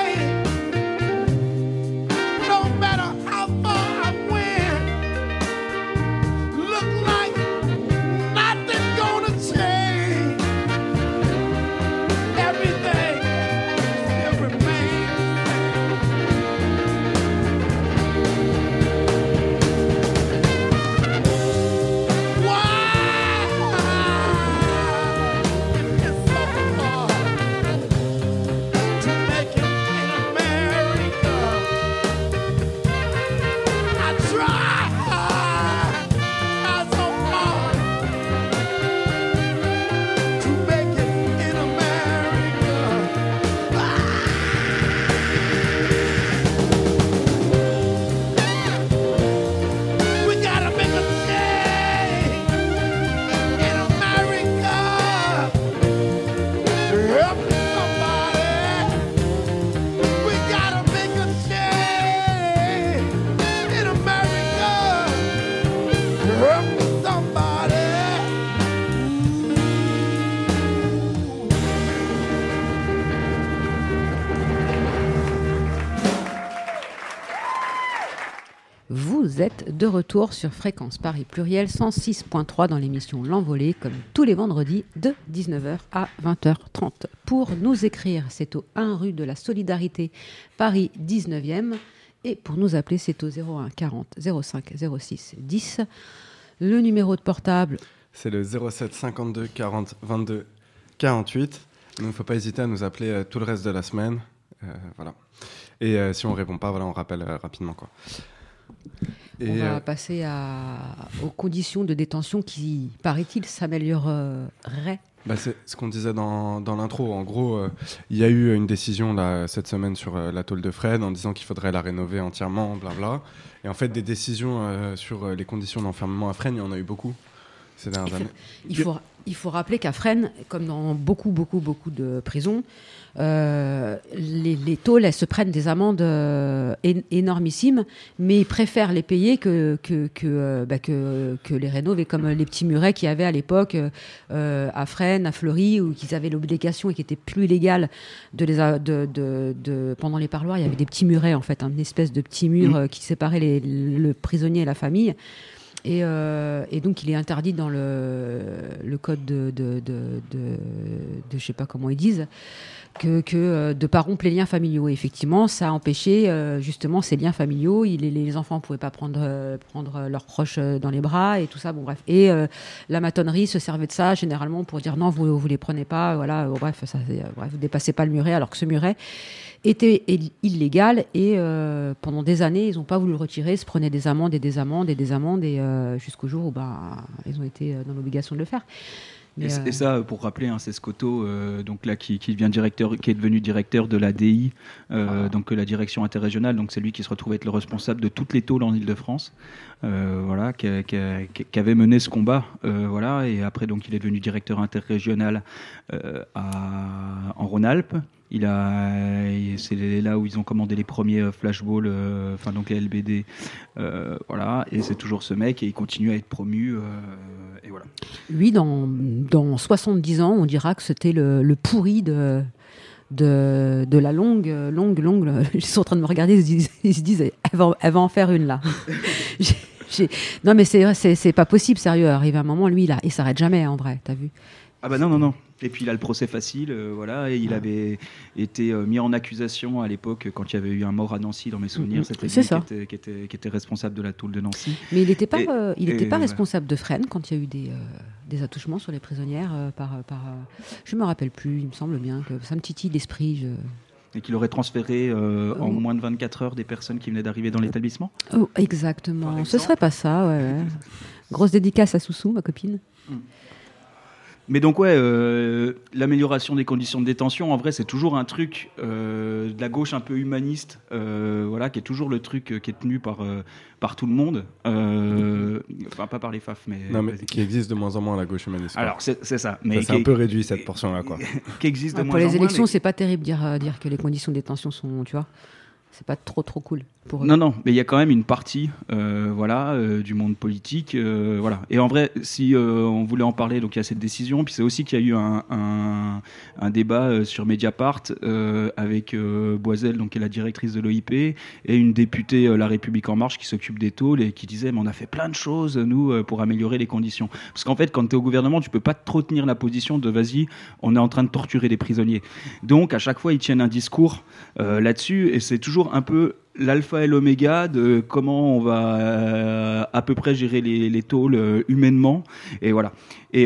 Vous êtes de retour sur Fréquence Paris Pluriel 106.3 dans l'émission L'Envolée, comme tous les vendredis de 19h à 20h30. Pour nous écrire, c'est au 1 rue de la Solidarité, Paris 19e. Et pour nous appeler, c'est au 01 40 05 06 10. Le numéro de portable, C'est le 07 52 40 22 48. Donc, il ne faut pas hésiter à nous appeler tout le reste de la semaine. Voilà. Et si on ne répond pas, voilà, on rappelle rapidement, quoi. on va passer aux conditions de détention qui, paraît-il, s'amélioreraient. C'est ce qu'on disait dans l'intro. En gros, il y a eu une décision là, cette semaine sur la tôle de Fresnes en disant qu'il faudrait la rénover entièrement, blabla. Et en fait, des décisions sur les conditions d'enfermement à Fresnes, il y en a eu beaucoup ces dernières années. Il faut rappeler qu'à Fresnes, comme dans beaucoup de prisons, les tôles, elles se prennent des amendes énormissimes, mais ils préfèrent les payer que les rénover, comme les petits murets qu'il y avait à l'époque à Fresnes, à Fleury, où ils avaient l'obligation et qui était plus illégal pendant les parloirs, il y avait des petits murets, en fait, une espèce de petit mur qui séparait le prisonnier et la famille. Et donc il est interdit dans le code de je sais pas comment ils disent que de pas rompre les liens familiaux. Et effectivement, ça a empêché justement ces liens familiaux. Les enfants pouvaient pas prendre leurs proches dans les bras et tout ça. Bon bref. Et la maçonnerie se servait de ça généralement pour dire non, vous les prenez pas. Voilà. Bref, vous dépassez pas le muret, alors que ce muret était illégal et pendant des années ils n'ont pas voulu le retirer, ils se prenaient des amendes et jusqu'au jour où ils ont été dans l'obligation de le faire. Et ça, pour rappeler, c'est Scotto, donc là qui est devenu directeur de la DI, donc la direction interrégionale. Donc c'est lui qui se retrouve être le responsable de toutes les tôles en Île-de-France, voilà, qui avait mené ce combat, voilà. Et après, donc il est devenu directeur interrégional en Rhône-Alpes. C'est là où ils ont commandé les premiers flashballs, donc les LBD, voilà. Et c'est toujours ce mec et il continue à être promu. Et voilà. Lui, dans 70 ans, on dira que c'était le pourri de la longue. Ils sont en train de me regarder, ils se disent elle va en faire une là. Non mais c'est vrai, c'est pas possible, sérieux. Arrive un moment, lui, il s'arrête jamais, en vrai, t'as vu? Ah bah non. Et puis il a le procès facile, voilà. Et il avait été mis en accusation à l'époque quand il y avait eu un mort à Nancy, dans mes souvenirs. C'était lui qui était responsable de la tôle de Nancy. Mais il n'était pas responsable de Fresnes quand il y a eu des attouchements sur les prisonnières je me rappelle plus. Il me semble bien que ça me titille l'esprit. Et qu'il aurait transféré en moins de 24 heures des personnes qui venaient d'arriver dans l'établissement. Oh, exactement. Ce serait pas ça, ouais. Grosse dédicace à Soussou, ma copine. Mais donc l'amélioration des conditions de détention, en vrai, c'est toujours un truc de la gauche un peu humaniste, voilà, qui est toujours le truc qui est tenu par tout le monde, enfin pas par les FAF, mais qui existe de moins en moins à la gauche humaniste. Alors c'est ça, mais c'est un peu réduit cette portion-là, quoi. Qui existe de moins en moins. Pour les élections, mais c'est pas terrible dire que les conditions de détention sont, tu vois. C'est pas trop cool pour eux. Non, mais il y a quand même une partie, du monde politique, voilà. Et en vrai, si on voulait en parler, donc il y a cette décision, puis c'est aussi qu'il y a eu un débat sur Mediapart avec Boiselle, donc qui est la directrice de l'OIP, et une députée La République en Marche qui s'occupe des tôles et qui disait, mais on a fait plein de choses nous pour améliorer les conditions. Parce qu'en fait, quand tu es au gouvernement, tu peux pas trop tenir la position de vas-y, on est en train de torturer des prisonniers. Donc à chaque fois, ils tiennent un discours là-dessus, et c'est toujours un peu l'alpha et l'oméga de comment on va à peu près gérer les tôles humainement, et voilà. Et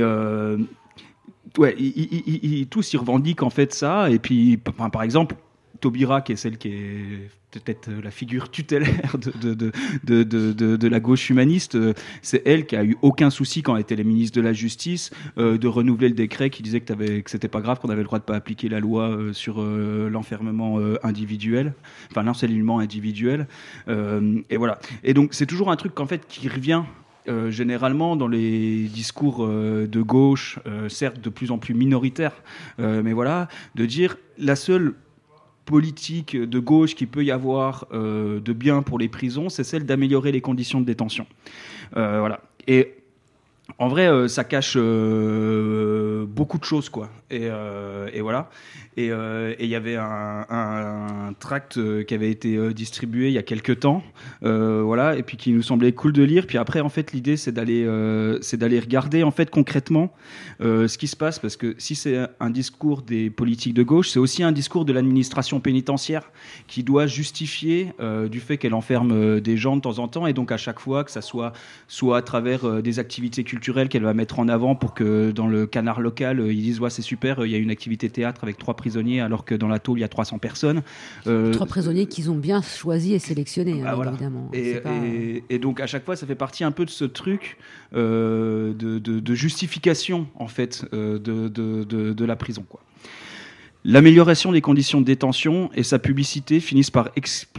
tous ils revendiquent en fait ça. Et puis par exemple Taubira, qui est celle qui est peut-être la figure tutélaire de la gauche humaniste, c'est elle qui a eu aucun souci quand elle était la ministre de la Justice de renouveler le décret qui disait que c'était pas grave, qu'on avait le droit de pas appliquer la loi sur l'enfermement individuel, enfin l'encellulement individuel, et voilà. Et donc c'est toujours un truc qu'en fait qui revient généralement dans les discours de gauche, certes de plus en plus minoritaires, mais voilà, de dire la seule politique de gauche qui peut y avoir de bien pour les prisons, c'est celle d'améliorer les conditions de détention. Voilà. Et En vrai, ça cache beaucoup de choses, quoi. Et voilà. Et il y avait un tract qui avait été distribué il y a quelques temps, voilà, et puis qui nous semblait cool de lire. Puis après, en fait, l'idée, c'est d'aller regarder, en fait, concrètement ce qui se passe, parce que si c'est un discours des politiques de gauche, c'est aussi un discours de l'administration pénitentiaire qui doit justifier du fait qu'elle enferme des gens de temps en temps, et donc à chaque fois que ça soit à travers des activités culturelles qu'elle va mettre en avant pour que dans le canard local, ils disent ouais, c'est super, il y a une activité théâtre avec 3 prisonniers alors que dans la tôle il y a 300 personnes. 3 prisonniers qu'ils ont bien choisis et sélectionnés, voilà. évidemment. Et donc à chaque fois ça fait partie un peu de ce truc de justification en fait de la prison, quoi. L'amélioration des conditions de détention et sa publicité finissent par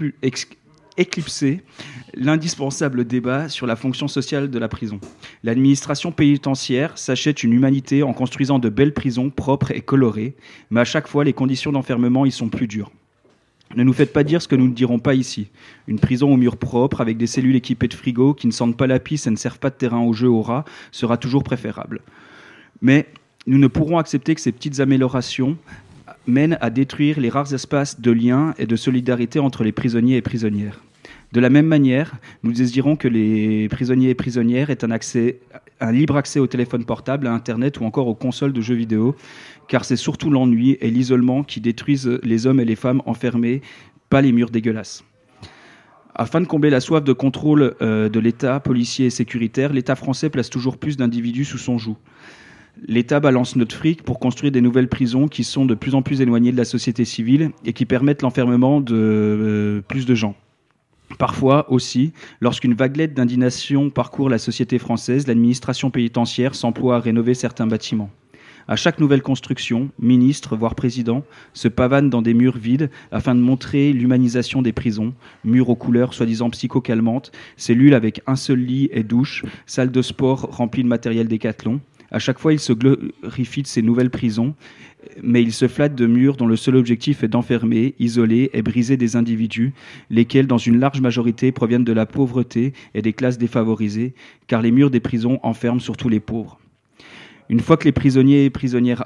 éclipser l'indispensable débat sur la fonction sociale de la prison. L'administration pénitentiaire s'achète une humanité en construisant de belles prisons propres et colorées, mais à chaque fois, les conditions d'enfermement y sont plus dures. Ne nous faites pas dire ce que nous ne dirons pas ici. Une prison aux murs propres, avec des cellules équipées de frigo qui ne sentent pas la pisse et ne servent pas de terrain au jeu aux rats, sera toujours préférable. Mais nous ne pourrons accepter que ces petites améliorations mènent à détruire les rares espaces de lien et de solidarité entre les prisonniers et prisonnières. De la même manière, nous désirons que les prisonniers et prisonnières aient un libre accès au téléphone portable, à Internet ou encore aux consoles de jeux vidéo, car c'est surtout l'ennui et l'isolement qui détruisent les hommes et les femmes enfermés, pas les murs dégueulasses. Afin de combler la soif de contrôle de l'État policier et sécuritaire, l'État français place toujours plus d'individus sous son joug. L'État balance notre fric pour construire des nouvelles prisons qui sont de plus en plus éloignées de la société civile et qui permettent l'enfermement de plus de gens. Parfois aussi, lorsqu'une vaguelette d'indignation parcourt la société française, l'administration pénitentiaire s'emploie à rénover certains bâtiments. À chaque nouvelle construction, ministres, voire présidents, se pavanent dans des murs vides afin de montrer l'humanisation des prisons, murs aux couleurs soi-disant psychocalmantes, cellules avec un seul lit et douche, salles de sport remplies de matériel Décathlon. À chaque fois, ils se glorifient de ces nouvelles prisons, mais ils se flattent de murs dont le seul objectif est d'enfermer, isoler et briser des individus, lesquels, dans une large majorité, proviennent de la pauvreté et des classes défavorisées, car les murs des prisons enferment surtout les pauvres. Une fois que les prisonniers et prisonnières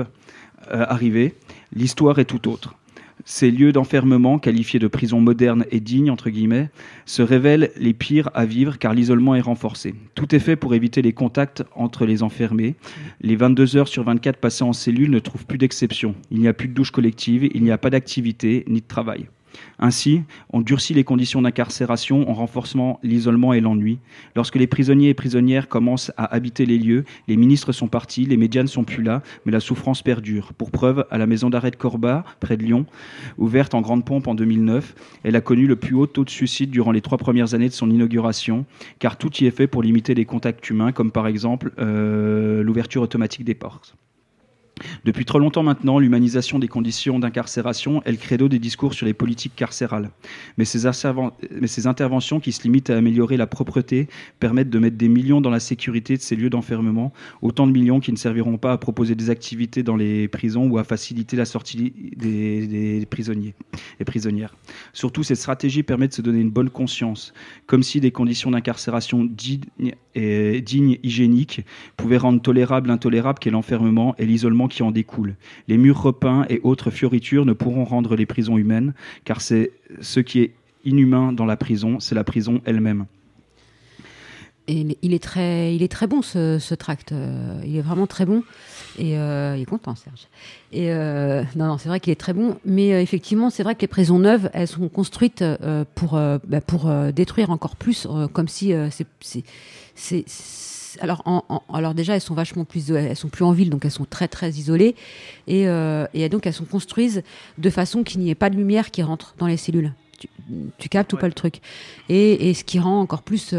arrivés, l'histoire est tout autre. Ces lieux d'enfermement, qualifiés de prisons modernes et dignes, entre guillemets, se révèlent les pires à vivre car l'isolement est renforcé. Tout est fait pour éviter les contacts entre les enfermés. Les 22 heures sur 24 passées en cellule ne trouvent plus d'exception. Il n'y a plus de douche collective, il n'y a pas d'activité ni de travail. Ainsi, on durcit les conditions d'incarcération en renforçant l'isolement et l'ennui. Lorsque les prisonniers et prisonnières commencent à habiter les lieux, les ministres sont partis, les médias ne sont plus là, mais la souffrance perdure. Pour preuve, à la maison d'arrêt de Corba, près de Lyon, ouverte en grande pompe en 2009, elle a connu le plus haut taux de suicide durant les 3 premières années de son inauguration, car tout y est fait pour limiter les contacts humains, comme par exemple l'ouverture automatique des portes. Depuis trop longtemps maintenant, l'humanisation des conditions d'incarcération est le credo des discours sur les politiques carcérales. Mais ces interventions qui se limitent à améliorer la propreté permettent de mettre des millions dans la sécurité de ces lieux d'enfermement, autant de millions qui ne serviront pas à proposer des activités dans les prisons ou à faciliter la sortie des prisonniers et prisonnières. Surtout, cette stratégie permet de se donner une bonne conscience, comme si des conditions d'incarcération dignes, hygiéniques, pouvaient rendre tolérable l'intolérable qu'est l'enfermement et l'isolement qui en découle. Les murs repeints et autres fioritures ne pourront rendre les prisons humaines, car c'est ce qui est inhumain dans la prison, c'est la prison elle-même. Et il est très bon ce tract. Il est vraiment très bon. Et il est content, Serge. Et non, c'est vrai qu'il est très bon. Mais effectivement, c'est vrai que les prisons neuves, elles sont construites pour détruire encore plus, comme si alors déjà, elles sont vachement plus, elles sont plus en ville, donc elles sont très très isolées, et donc elles sont construites de façon qu'il n'y ait pas de lumière qui rentre dans les cellules. Tu captes ou pas le truc, et ce qui rend encore plus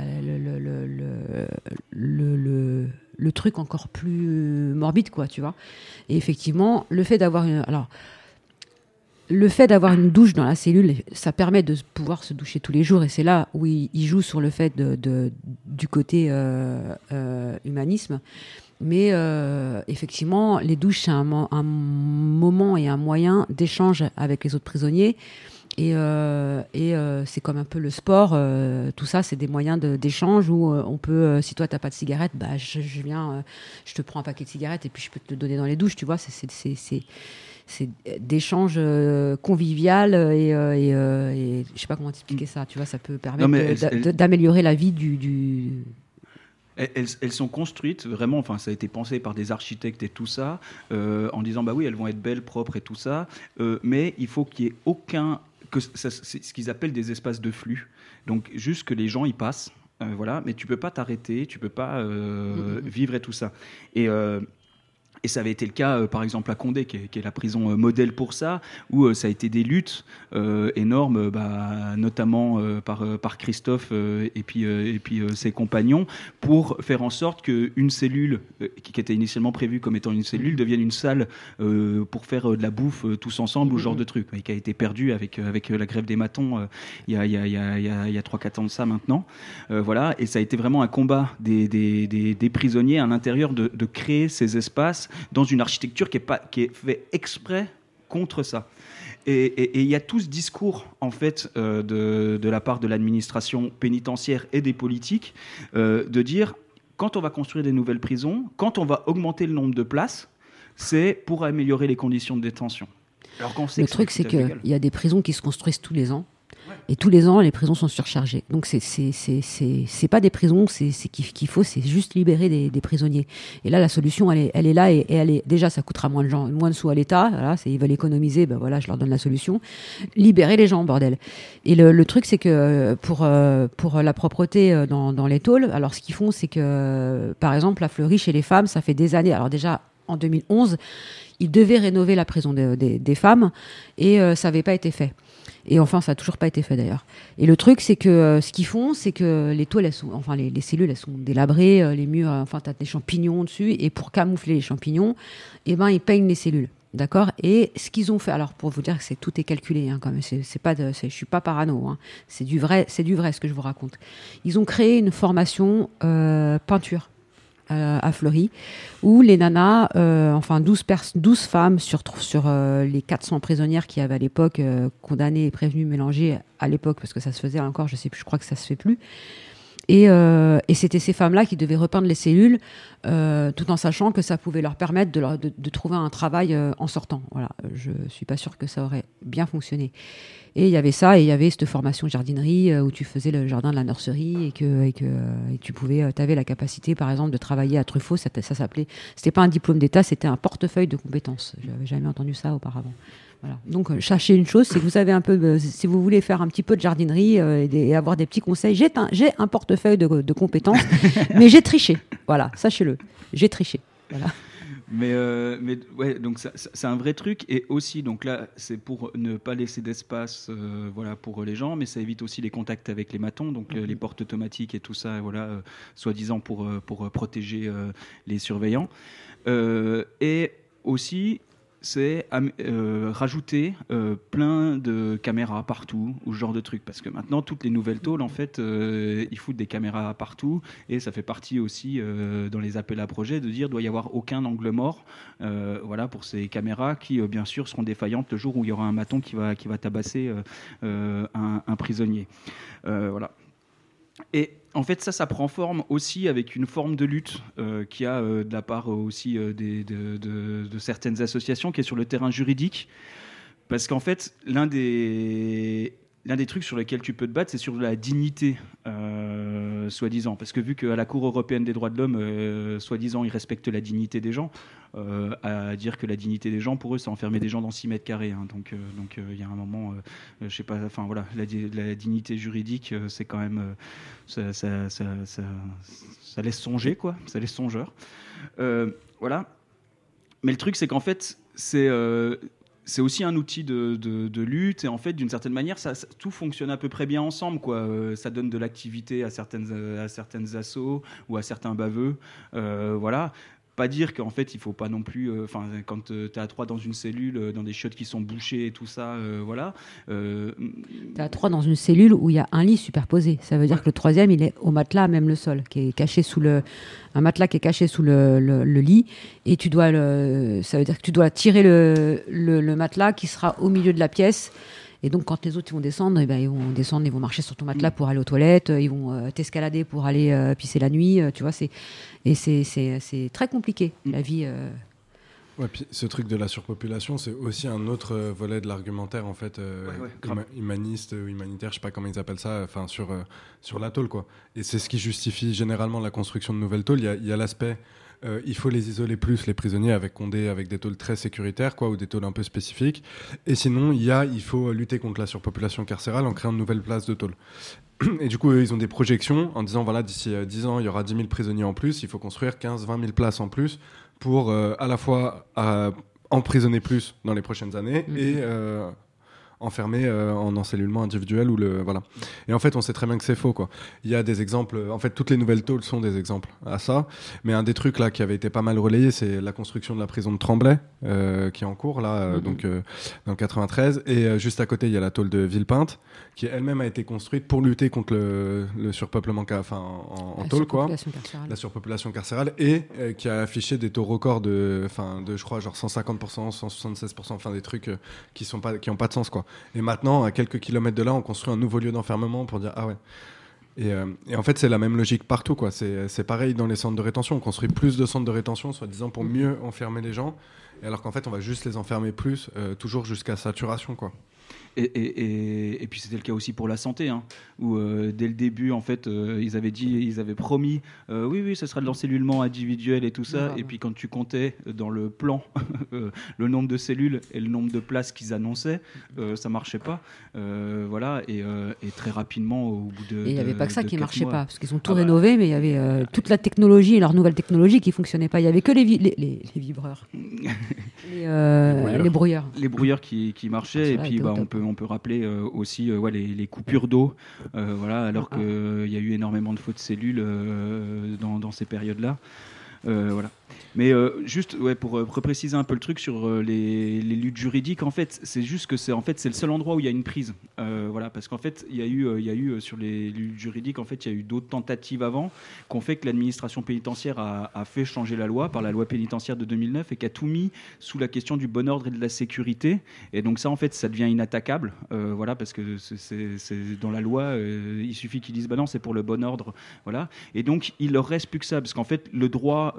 le truc encore plus morbide, quoi, tu vois. Et effectivement, le fait d'avoir une douche dans la cellule, ça permet de pouvoir se doucher tous les jours, et c'est là où il joue sur le fait du côté humanisme. Mais effectivement, les douches, c'est un moment et un moyen d'échange avec les autres prisonniers, C'est comme un peu le sport, tout ça, c'est des moyens d'échange où on peut, si toi t'as pas de cigarette, bah je viens, je te prends un paquet de cigarettes et puis je peux te le donner dans les douches, tu vois, c'est d'échange convivial et je sais pas comment t'expliquer ça, tu vois, ça peut permettre d'améliorer la vie du... Elles sont construites vraiment, enfin ça a été pensé par des architectes et tout ça, en disant bah oui elles vont être belles, propres et tout ça, mais il faut qu'il y ait c'est ce qu'ils appellent des espaces de flux, donc juste que les gens y passent, voilà, mais tu peux pas t'arrêter, tu peux pas vivre et tout ça. Et ça avait été le cas, par exemple, à Condé, qui est la prison modèle pour ça, où ça a été des luttes énormes, notamment par Christophe et puis ses compagnons, pour faire en sorte qu'une cellule, qui était initialement prévue comme étant une cellule, devienne une salle pour faire de la bouffe tous ensemble, ou ce genre de truc, et qui a été perdue avec la grève des matons il y a 3-4 ans de ça maintenant. Voilà, et ça a été vraiment un combat des prisonniers à l'intérieur de créer ces espaces dans une architecture qui est fait exprès contre ça. Et il y a tout ce discours en fait de la part de l'administration pénitentiaire et des politiques de dire quand on va construire des nouvelles prisons, quand on va augmenter le nombre de places, c'est pour améliorer les conditions de détention. Alors le truc, c'est qu'il y a des prisons qui se construisent tous les ans. Et tous les ans, les prisons sont surchargées. Donc, c'est pas des prisons, qu'il faut, c'est juste libérer des prisonniers. Et là, la solution, elle est là, et elle est déjà, ça coûtera moins de sous à l'État. Voilà, ils veulent économiser, ben voilà, je leur donne la solution. Libérer les gens, bordel. Et le truc, c'est que pour la propreté dans les tôles, alors ce qu'ils font, c'est que, par exemple, à Fleury, chez les femmes, ça fait des années. Alors déjà, en 2011, ils devaient rénover la prison des femmes, et ça n'avait pas été fait. Et enfin, ça n'a toujours pas été fait d'ailleurs. Et le truc, c'est que ce qu'ils font, c'est que les tôles, les cellules, elles sont délabrées, les murs, enfin, tu as des champignons dessus, et pour camoufler les champignons, ils peignent les cellules. D'accord ? Et ce qu'ils ont fait, alors pour vous dire que tout est calculé, hein, quand même, je suis pas parano, hein, c'est du vrai ce que je vous raconte. Ils ont créé une formation peinture à Fleury, où les nanas, 12 femmes sur les 400 prisonnières qui avaient à l'époque condamnées et prévenues mélangées à l'époque, parce que ça se faisait encore, je sais plus, je crois que ça se fait plus. Et c'était ces femmes-là qui devaient repeindre les cellules, tout en sachant que ça pouvait leur permettre de trouver un travail en sortant. Voilà, je suis pas sûre que ça aurait bien fonctionné. Et il y avait ça, et il y avait cette formation jardinerie où tu faisais le jardin de la nurserie, et tu avais la capacité, par exemple, de travailler à Truffaut. Ça s'appelait, c'était pas un diplôme d'État, c'était un portefeuille de compétences. J'avais jamais entendu ça auparavant. Voilà. Donc, sachez une chose, c'est que vous avez si vous voulez faire un petit peu de jardinerie et avoir des petits conseils, j'ai un portefeuille de compétences, mais j'ai triché. Voilà, sachez-le, j'ai triché. Voilà. Mais ouais, donc c'est un vrai truc, et aussi donc là c'est pour ne pas laisser d'espace voilà, pour les gens, mais ça évite aussi les contacts avec les matons, donc les portes automatiques et tout ça, voilà, soi-disant pour protéger les surveillants, et aussi c'est rajouter plein de caméras partout, ou ce genre de trucs, parce que maintenant toutes les nouvelles tôles en fait ils foutent des caméras partout, et ça fait partie aussi dans les appels à projets de dire doit y avoir aucun angle mort, voilà, pour ces caméras qui bien sûr seront défaillantes le jour où il y aura un maton qui va tabasser un prisonnier, voilà. Et en fait, ça prend forme aussi avec une forme de lutte qu'il y a de la part aussi de certaines associations qui est sur le terrain juridique. Parce qu'en fait, l'un des trucs sur lesquels tu peux te battre, c'est sur la dignité, soi-disant. Parce que vu qu'à la Cour européenne des droits de l'homme, soi-disant, ils respectent la dignité des gens, à dire que la dignité des gens, pour eux, c'est enfermer des gens dans 6 mètres carrés. Hein. Donc, il y a un moment, je sais pas, enfin voilà, la dignité juridique, c'est quand même, ça laisse songer, quoi. Ça laisse songeur. Voilà. Mais le truc, c'est qu'en fait, c'est aussi un outil de lutte, et en fait, d'une certaine manière, tout fonctionne à peu près bien ensemble, quoi. Ça donne de l'activité à certaines assos ou à certains baveux, voilà. Pas dire qu'en fait, il faut pas non plus, quand tu es à 3 dans une cellule, dans des chiottes qui sont bouchées et tout ça, voilà. Tu es à 3 dans une cellule où il y a un lit superposé. Ça veut dire que le troisième, il est au matelas, même le sol, qui est caché un matelas qui est caché sous le lit, et ça veut dire que tu dois tirer le matelas qui sera au milieu de la pièce. Et donc, quand les autres ils vont descendre, ils vont descendre, ils vont marcher sur ton matelas pour aller aux toilettes, ils vont t'escalader pour aller pisser la nuit, tu vois. C'est très compliqué, la vie. Ouais, puis ce truc de la surpopulation, c'est aussi un autre volet de l'argumentaire, en fait, humaniste ou humanitaire, je sais pas comment ils appellent ça, enfin, sur la tôle, quoi. Et c'est ce qui justifie généralement la construction de nouvelles tôles. Il y a l'aspect, il faut les isoler plus, les prisonniers, avec des tôles très sécuritaires, quoi, ou des tôles un peu spécifiques. Et sinon, il faut lutter contre la surpopulation carcérale en créant de nouvelles places de tôle. Et du coup, ils ont des projections en disant, voilà, d'ici 10 ans, il y aura 10 000 prisonniers en plus, il faut construire 15-20 000 places en plus pour à la fois emprisonner plus dans les prochaines années et enfermer en encellulement individuel. Voilà. Et en fait, on sait très bien que c'est faux, quoi. Il y a des exemples, en fait, toutes les nouvelles tôles sont des exemples à ça, mais un des trucs là qui avait été pas mal relayé, c'est la construction de la prison de Tremblay, qui est en cours, là, donc, dans le 93, et juste à côté, il y a la tôle de Villepinte, qui elle-même a été construite pour lutter contre le surpeuplement en tôle, quoi. La surpopulation carcérale, et qui a affiché des taux records de je crois, genre 150%, 176%, enfin des trucs qui ont pas de sens, quoi. Et maintenant, à quelques kilomètres de là, on construit un nouveau lieu d'enfermement pour dire, ah ouais. Et en fait, c'est la même logique partout, quoi. C'est pareil dans les centres de rétention. On construit plus de centres de rétention, soi-disant pour mieux enfermer les gens, et alors qu'en fait, on va juste les enfermer plus, toujours jusqu'à saturation, quoi. Et puis c'était le cas aussi pour la santé, hein, où dès le début, en fait, ils avaient promis, oui, ce sera de l'encellulement individuel et tout ça. Et puis quand tu comptais dans le plan le nombre de cellules et le nombre de places qu'ils annonçaient, ça marchait pas. Voilà, et très rapidement, au bout de. Et il n'y avait pas que ça qui marchait mois, pas, parce qu'ils ont tout rénové, mais il y avait toute la technologie et leur nouvelle technologie qui fonctionnait pas. Il y avait que les vibreurs, les brouilleurs. Les brouilleurs qui marchaient, et puis on peut rappeler aussi les coupures d'eau, alors qu'il y a eu énormément de fausses cellules dans ces périodes-là. Voilà. Mais juste pour préciser un peu le truc sur les luttes juridiques, en fait, c'est juste que c'est le seul endroit où il y a une prise. Voilà, parce qu'en fait, il y a eu sur les luttes juridiques, en fait, il y a eu d'autres tentatives avant qui ont fait que l'administration pénitentiaire a fait changer la loi par la loi pénitentiaire de 2009 et qui a tout mis sous la question du bon ordre et de la sécurité. Et donc ça, en fait, ça devient inattaquable. Voilà, parce que c'est dans la loi, il suffit qu'ils disent non, c'est pour le bon ordre. Voilà. Et donc il leur reste plus que ça, parce qu'en fait, le droit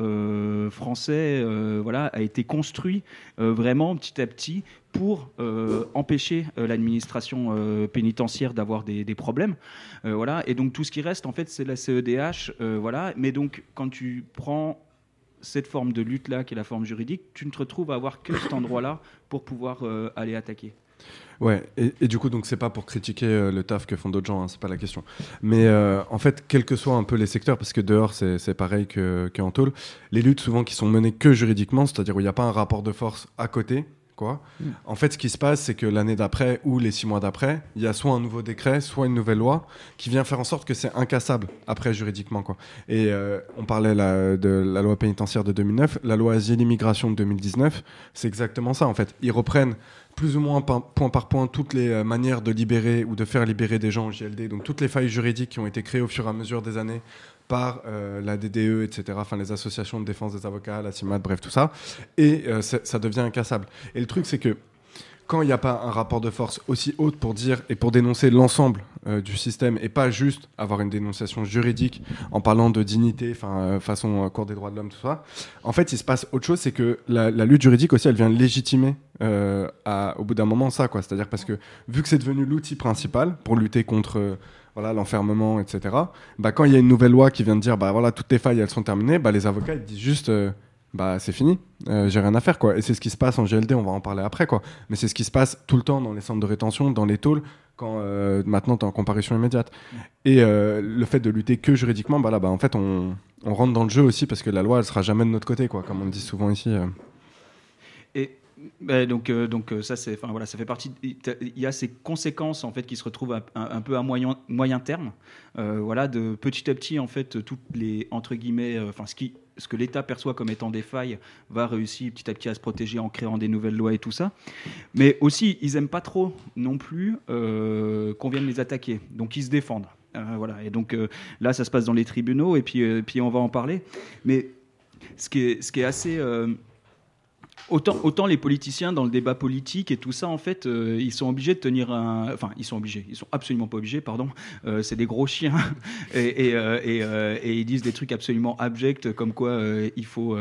français a été construit vraiment petit à petit pour empêcher l'administration pénitentiaire d'avoir des problèmes. Voilà. Et donc tout ce qui reste, en fait, c'est la CEDH. Voilà. Mais donc quand tu prends cette forme de lutte-là, qui est la forme juridique, tu ne te retrouves à avoir que cet endroit-là pour pouvoir aller attaquer. Ouais, et du coup, donc c'est pas pour critiquer le taf que font d'autres gens, hein, c'est pas la question. Mais en fait, quels que soient un peu les secteurs, parce que dehors c'est pareil qu'en tôle, les luttes souvent qui sont menées que juridiquement, c'est-à-dire où il n'y a pas un rapport de force à côté, quoi. En fait, ce qui se passe, c'est que l'année d'après ou les 6 mois d'après, il y a soit un nouveau décret, soit une nouvelle loi qui vient faire en sorte que c'est incassable après juridiquement, quoi. Et on parlait de la loi pénitentiaire de 2009, la loi asile-immigration de 2019, c'est exactement ça, en fait. Ils reprennent plus ou moins point par point toutes les manières de libérer ou de faire libérer des gens au JLD, donc toutes les failles juridiques qui ont été créées au fur et à mesure des années par la DDE, etc., enfin les associations de défense des avocats, la CIMAD, bref, tout ça, et ça devient incassable. Et le truc, c'est que quand il n'y a pas un rapport de force aussi haut pour dire et pour dénoncer l'ensemble du système, et pas juste avoir une dénonciation juridique en parlant de dignité, façon Cour des droits de l'homme, tout ça, en fait, il se passe autre chose, c'est que la lutte juridique aussi, elle vient légitimer au bout d'un moment ça, quoi. C'est-à-dire parce que vu que c'est devenu l'outil principal pour lutter contre l'enfermement, etc., quand il y a une nouvelle loi qui vient de dire toutes tes failles, elles sont terminées, les avocats ils disent juste c'est fini, j'ai rien à faire, quoi. Et c'est ce qui se passe en GLD, on va en parler après, quoi. Mais c'est ce qui se passe tout le temps dans les centres de rétention, dans les tôles, quand maintenant tu es en comparution immédiate. Et le fait de lutter que juridiquement, en fait on rentre dans le jeu aussi, parce que la loi elle sera jamais de notre côté, quoi, comme on le dit souvent ici. Et donc ça c'est, ça fait partie. Il y a ces conséquences en fait qui se retrouvent un peu à moyen terme. De petit à petit en fait toutes les entre guillemets, ce que l'État perçoit comme étant des failles va réussir petit à petit à se protéger en créant des nouvelles lois et tout ça. Mais aussi ils aiment pas trop non plus qu'on vienne les attaquer, donc ils se défendent. Et donc là ça se passe dans les tribunaux et puis on va en parler. Mais ce qui est assez Autant les politiciens dans le débat politique et tout ça, en fait, ils sont obligés de tenir un... Enfin, ils sont absolument pas obligés, pardon. C'est des gros chiens et ils disent des trucs absolument abjects comme quoi il faut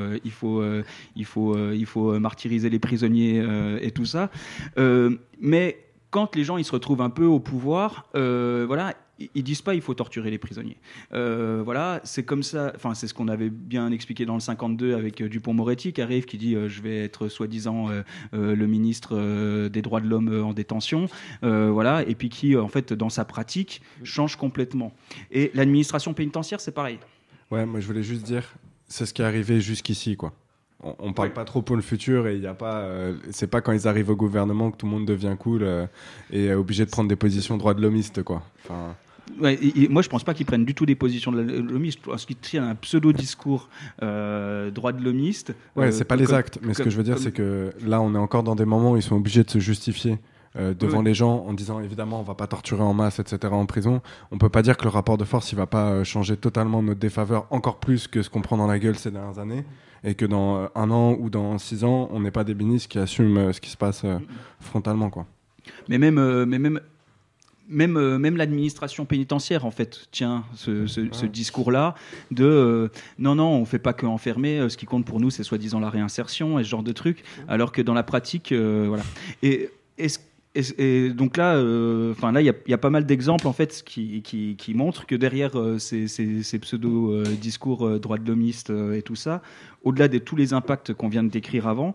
martyriser les prisonniers et tout ça. Mais quand les gens ils se retrouvent un peu au pouvoir, voilà. Ils disent pas il faut torturer les prisonniers. Voilà, c'est comme ça. Enfin, c'est ce qu'on avait bien expliqué dans le 52 avec Dupond-Moretti qui arrive, qui dit je vais être soi-disant le ministre des droits de l'homme en détention. Voilà, et puis qui en fait dans sa pratique change complètement. Et l'administration pénitentiaire, c'est pareil. Ouais, moi je voulais juste dire, c'est ce qui est arrivé jusqu'ici, quoi. On parle pas trop pour le futur et il y a pas, c'est pas quand ils arrivent au gouvernement que tout le monde devient cool et est obligé de prendre des positions droits de l'homiste, quoi. Enfin. Ouais, moi, je pense pas qu'ils prennent du tout des positions de l'homiste. Je pense qu'ils tiennent un pseudo-discours droit de l'homiste. Ouais, c'est pas les actes. Mais ce que je veux dire, c'est que là, on est encore dans des moments où ils sont obligés de se justifier devant les gens en disant évidemment, on va pas torturer en masse, etc. en prison. On peut pas dire que le rapport de force, il va pas changer totalement notre défaveur, encore plus que ce qu'on prend dans la gueule ces dernières années. Et que dans 1 an ou dans 6 ans, on n'est pas des ministres qui assument ce qui se passe frontalement, quoi. Mais même l'administration pénitentiaire, en fait, tient ce discours-là de non, on ne fait pas qu'enfermer, ce qui compte pour nous, c'est soi-disant la réinsertion et ce genre de trucs, alors que dans la pratique, voilà. Et donc là, là, il y a pas mal d'exemples en fait qui montrent que derrière ces pseudo discours droits de l'homiste et tout ça, au-delà de tous les impacts qu'on vient de décrire avant,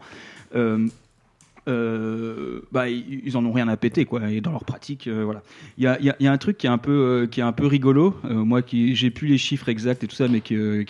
ils en ont rien à péter, quoi. Et dans leur pratique, voilà. Il y a un truc qui est un peu rigolo. Moi, j'ai plus les chiffres exacts et tout ça, mais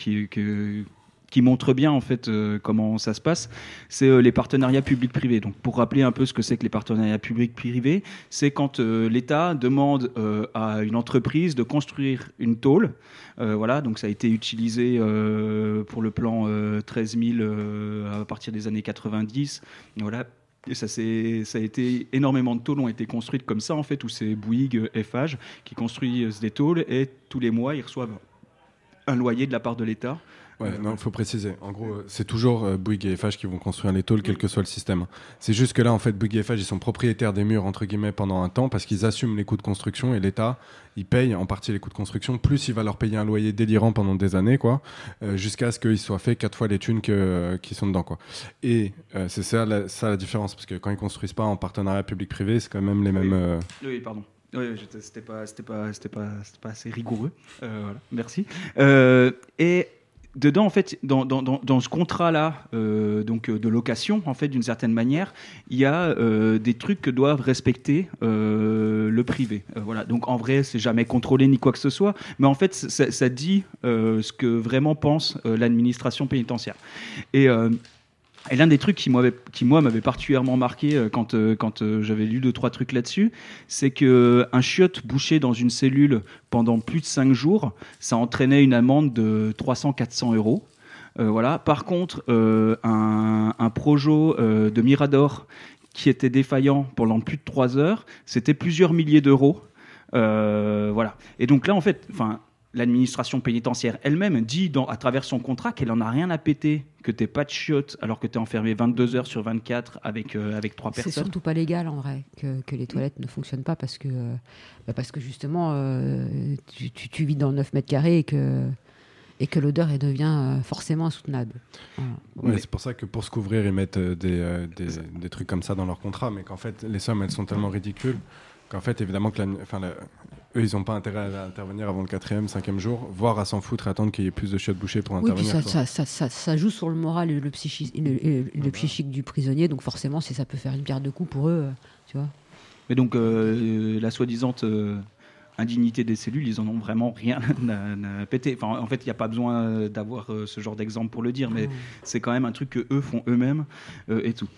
qui montre bien en fait comment ça se passe, c'est les partenariats publics-privés. Donc pour rappeler un peu ce que c'est que les partenariats publics-privés, c'est quand l'État demande à une entreprise de construire une tôle. Voilà, donc ça a été utilisé pour le plan 13 000 à partir des années 90. Voilà. Et ça a été énormément de tôles ont été construites comme ça en fait, où c'est Bouygues, Eiffage qui construisent des tôles et tous les mois ils reçoivent un loyer de la part de l'État. Ouais, non, il faut préciser. En gros, c'est toujours Bouygues et Eiffage qui vont construire les tôles, quel que soit le système. C'est juste que là, en fait, Bouygues et Eiffage, ils sont propriétaires des murs, entre guillemets, pendant un temps, parce qu'ils assument les coûts de construction, et l'État, il paye en partie les coûts de construction, plus il va leur payer un loyer délirant pendant des années, quoi, jusqu'à ce qu'ils soient fait 4 fois les thunes qui sont dedans, quoi. Et c'est ça la différence, parce que quand ils construisent pas en partenariat public-privé, c'est quand même les mêmes... Oui, pardon. Oui, c'était pas assez rigoureux. Voilà, merci. Et dedans, en fait, dans ce contrat-là, donc de location, en fait, d'une certaine manière, il y a des trucs que doivent respecter le privé. Voilà. Donc, en vrai, c'est jamais contrôlé ni quoi que ce soit, mais en fait, ça dit ce que vraiment pense l'administration pénitentiaire. Et l'un des trucs qui moi m'avait particulièrement marqué quand j'avais lu 2-3 trucs là-dessus, c'est qu'un chiotte bouché dans une cellule pendant plus de 5 jours, ça entraînait une amende de 300-400 €. Voilà. Par contre, un projo de Mirador qui était défaillant pendant plus de 3 heures, c'était plusieurs milliers d'euros. Voilà. Et donc là, en fait, l'administration pénitentiaire elle-même dit à travers son contrat qu'elle en a rien à péter, que t'es pas de chiotte alors que t'es enfermé 22 heures sur 24 avec 3 personnes. C'est surtout pas légal en vrai que les toilettes ne fonctionnent pas parce que justement tu vis dans 9 mètres carrés et que l'odeur elle devient forcément insoutenable. Voilà. Ouais, c'est pour ça que pour se couvrir ils mettent des trucs comme ça dans leur contrat, mais qu'en fait les sommes elles sont tellement ridicules qu'en fait évidemment que eux, ils n'ont pas intérêt à intervenir avant le 4e, 5e jour, voire à s'en foutre et attendre qu'il y ait plus de chiottes bouchées pour intervenir. Oui, puis ça joue sur le moral et le psychique du prisonnier, donc forcément, ça peut faire une pierre de coups pour eux, tu vois. Mais donc, la soi-disant indignité des cellules, ils en ont vraiment rien à péter. Enfin, en fait, il n'y a pas besoin d'avoir ce genre d'exemple pour le dire, mais c'est quand même un truc que eux font eux-mêmes et tout.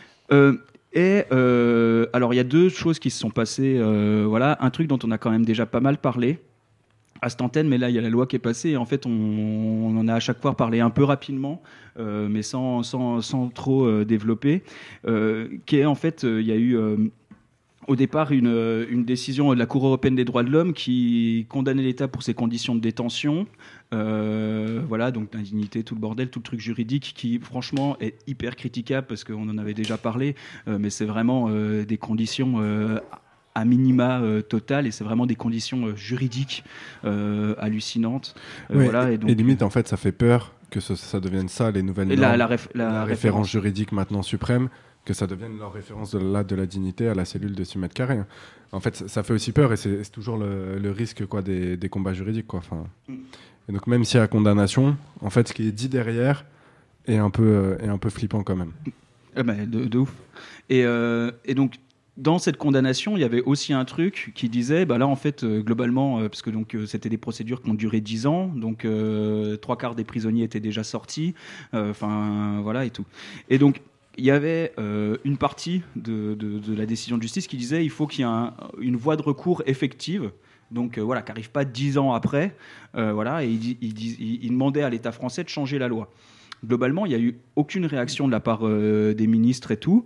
Alors il y a 2 choses qui se sont passées. Voilà, un truc dont on a quand même déjà pas mal parlé à cette antenne, mais là il y a la loi qui est passée. Et en fait, on en a à chaque fois parlé un peu rapidement, mais sans trop développer. Qui est en fait, il y a eu au départ une décision de la Cour européenne des droits de l'homme qui condamnait l'État pour ses conditions de détention. Voilà, donc l'indignité, tout le bordel, tout le truc juridique qui franchement est hyper critiquable parce qu'on en avait déjà parlé, mais c'est vraiment des conditions à minima total, et c'est vraiment des conditions juridiques hallucinantes. Ouais, voilà, et donc, et limite, en fait, ça fait peur que ça devienne ça, les nouvelles normes, la référence juridique maintenant suprême, que ça devienne leur référence de la dignité à la cellule de 6 mètres carrés. En fait, ça fait aussi peur, et c'est toujours le risque quoi, des combats juridiques. Quoi. Enfin, et donc, même s'il y a condamnation, en fait, ce qui est dit derrière est un peu flippant quand même. De ouf. Et donc, dans cette condamnation, il y avait aussi un truc qui disait, bah là en fait, globalement, parce que donc c'était des procédures qui ont duré 10 ans, donc 3/4 des prisonniers étaient déjà sortis, enfin voilà et tout. Et donc il y avait une partie de la décision de justice qui disait, il faut qu'il y ait une voie de recours effective. Donc voilà, qui n'arrive pas 10 ans après, voilà, et il demandait à l'État français de changer la loi. Globalement, il n'y a eu aucune réaction de la part des ministres et tout,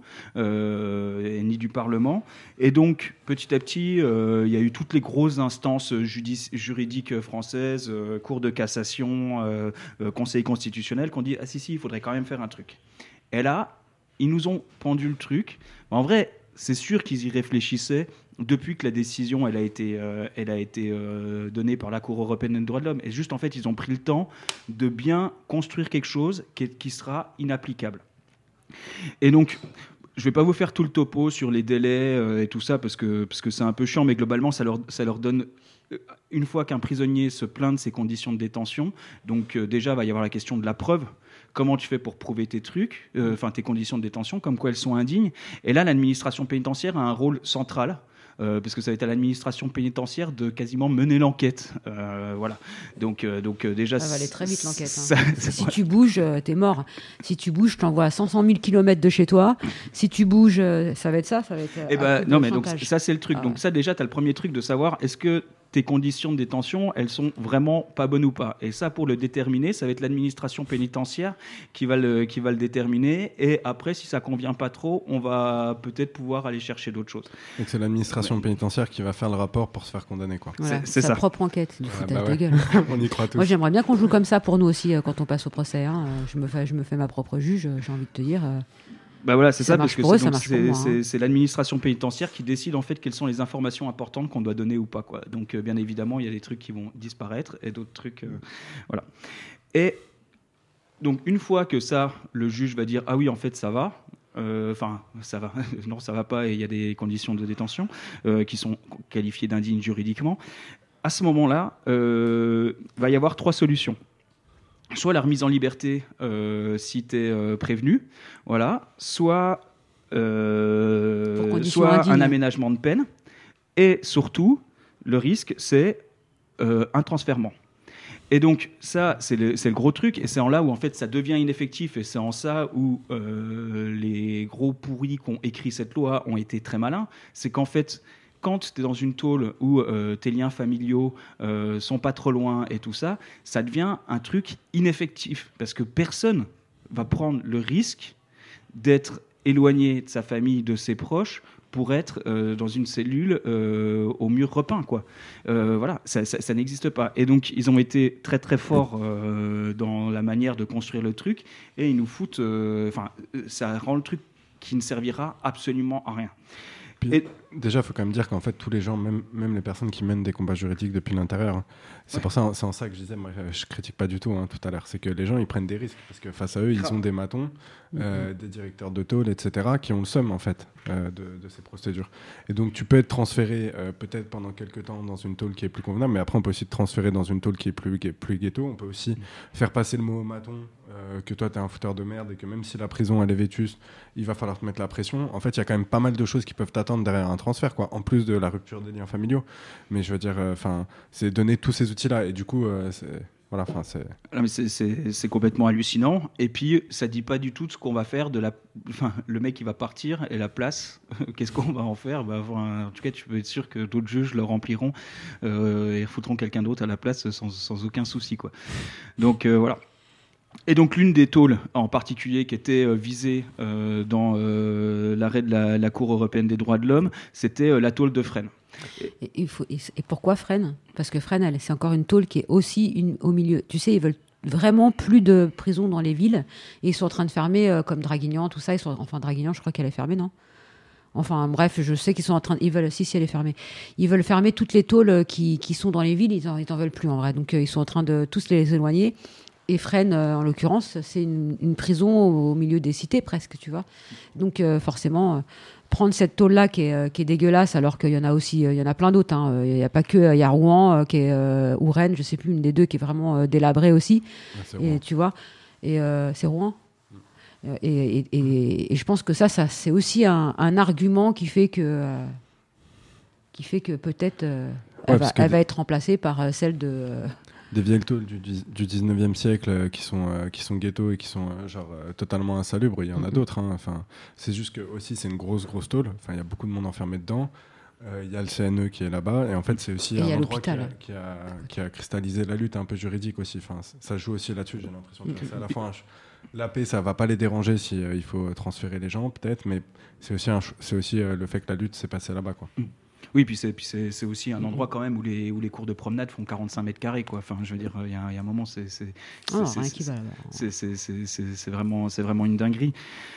ni du Parlement. Et donc, petit à petit, il y a eu toutes les grosses instances juridiques françaises, Cour de cassation, Conseil constitutionnel, qui ont dit « Ah si, il faudrait quand même faire un truc ». Et là, ils nous ont pendu le truc. En vrai, c'est sûr qu'ils y réfléchissaient depuis que la décision elle a été donnée par la Cour européenne des droits de l'homme. Et juste, en fait, ils ont pris le temps de bien construire quelque chose qui sera inapplicable. Et donc, je ne vais pas vous faire tout le topo sur les délais et tout ça, parce que c'est un peu chiant, mais globalement, ça leur donne... Une fois qu'un prisonnier se plaint de ses conditions de détention, donc déjà, il va y avoir la question de la preuve. Comment tu fais pour prouver tes trucs, tes conditions de détention, comme quoi elles sont indignes. Et là, l'administration pénitentiaire a un rôle central, parce que ça va être à l'administration pénitentiaire de quasiment mener l'enquête. Voilà. Donc déjà... Ça va aller très vite, l'enquête. Si tu bouges, t'es mort. Si tu bouges, je t'envoie à 500 000 km de chez toi. Si tu bouges, ça va être ça. Ça va être non, mais donc, ça, c'est le truc. Donc ça, déjà, tu as le premier truc de savoir, est-ce que tes conditions de détention, elles sont vraiment pas bonnes ou pas. Et ça, pour le déterminer, ça va être l'administration pénitentiaire qui va le déterminer. Et après, si ça convient pas trop, on va peut-être pouvoir aller chercher d'autres choses. Et c'est l'administration pénitentiaire qui va faire le rapport pour se faire condamner, quoi. Voilà, c'est sa ça. propre enquête. Du foutage de gueule. On y croit tous. Moi, j'aimerais bien qu'on joue comme ça pour nous aussi quand on passe au procès. Je me fais ma propre juge, j'ai envie de te dire. Bah voilà, c'est ça, parce que c'est l'administration pénitentiaire qui décide en fait quelles sont les informations importantes qu'on doit donner ou pas, quoi. Donc bien évidemment, il y a des trucs qui vont disparaître et d'autres trucs, voilà. Et donc une fois que ça, le juge va dire ah oui en fait ça va. Ça va. Non, ça va pas et il y a des conditions de détention qui sont qualifiées d'indignes juridiquement. À ce moment-là, va y avoir 3 solutions. Soit la remise en liberté si tu es prévenu, voilà, soit un aménagement de peine, et surtout, le risque, c'est un transfèrement. Et donc, ça, c'est le gros truc, et c'est en là où, en fait, ça devient ineffectif, et c'est en ça où les gros pourris qui ont écrit cette loi ont été très malins, c'est qu'en fait... Quand tu es dans une tôle où tes liens familiaux sont pas trop loin et tout ça, ça devient un truc ineffectif parce que personne va prendre le risque d'être éloigné de sa famille, de ses proches, pour être dans une cellule au mur repeint, quoi. Voilà, ça n'existe pas. Et donc, ils ont été très, très forts dans la manière de construire le truc et ils nous foutent... ça rend le truc qui ne servira absolument à rien. Déjà, il faut quand même dire qu'en fait, tous les gens, même les personnes qui mènent des combats juridiques depuis l'intérieur, c'est pour ça, c'est en ça que je disais, moi, je critique pas du tout tout à l'heure, c'est que les gens, ils prennent des risques parce que face à eux, ils ont des matons, des directeurs de tôle, etc., qui ont le seum en fait de ces procédures. Et donc, tu peux être transféré peut-être pendant quelques temps dans une tôle qui est plus convenable, mais après, on peut aussi te transférer dans une tôle qui est plus ghetto. On peut aussi faire passer le mot au maton que toi, t'es un fouteur de merde et que même si la prison elle est vétuste, il va falloir te mettre la pression. En fait, il y a quand même pas mal de choses qui peuvent t'attendre derrière un transfert, quoi, en plus de la rupture des liens familiaux. Mais je veux dire, c'est donner tous ces outils-là et du coup, voilà, c'est complètement hallucinant. Et puis, ça dit pas du tout de ce qu'on va faire le mec qui va partir et la place. Qu'est-ce qu'on va en faire en tout cas, tu peux être sûr que d'autres juges le rempliront et foutront quelqu'un d'autre à la place sans aucun souci, quoi. Donc voilà. Et donc l'une des tôles en particulier qui était visée dans l'arrêt de la Cour européenne des droits de l'homme, c'était la tôle de Fresnes. Et pourquoi Fresnes ? Parce que Fresnes, c'est encore une tôle qui est aussi au milieu. Tu sais, ils veulent vraiment plus de prisons dans les villes. Et ils sont en train de fermer, comme Draguignan, tout ça. Enfin, Draguignan, je crois qu'elle est fermée, non ? Enfin, bref, je sais qu'ils sont en train... Si, elle est fermée. Ils veulent fermer toutes les tôles qui sont dans les villes. Ils en veulent plus, en vrai. Donc, ils sont en train de tous les éloigner. Et Fresnes, en l'occurrence, c'est une prison au milieu des cités, presque, tu vois. Donc, forcément... prendre cette tôle-là qui est dégueulasse, alors qu'il y en a aussi, il y en a plein d'autres. Hein. Il n'y a pas que, il y a Rouen ou Rennes, je sais plus, une des deux qui est vraiment délabrée aussi. Et tu vois, et c'est Rouen. Et je pense que ça c'est aussi un argument qui fait que peut-être elle va être remplacée par celle de des vieilles tôles du 19e siècle qui sont ghettos et qui sont totalement insalubres. Il y en a d'autres. Hein. Enfin, c'est juste que aussi c'est une grosse tôle. Enfin, il y a beaucoup de monde enfermé dedans. Il y a le CNE qui est là-bas. Et en fait, c'est aussi un endroit qui a cristallisé la lutte un peu juridique aussi. Enfin, ça joue aussi là-dessus, j'ai l'impression. C'est à la fois la paix, ça ne va pas les déranger si il faut transférer les gens, peut-être. Mais c'est aussi le fait que la lutte s'est passée là-bas, quoi. Oui, puis c'est aussi un endroit quand même où les cours de promenade font 45 mètres carrés, quoi. Enfin, je veux dire, il y a un moment, c'est vraiment une dinguerie.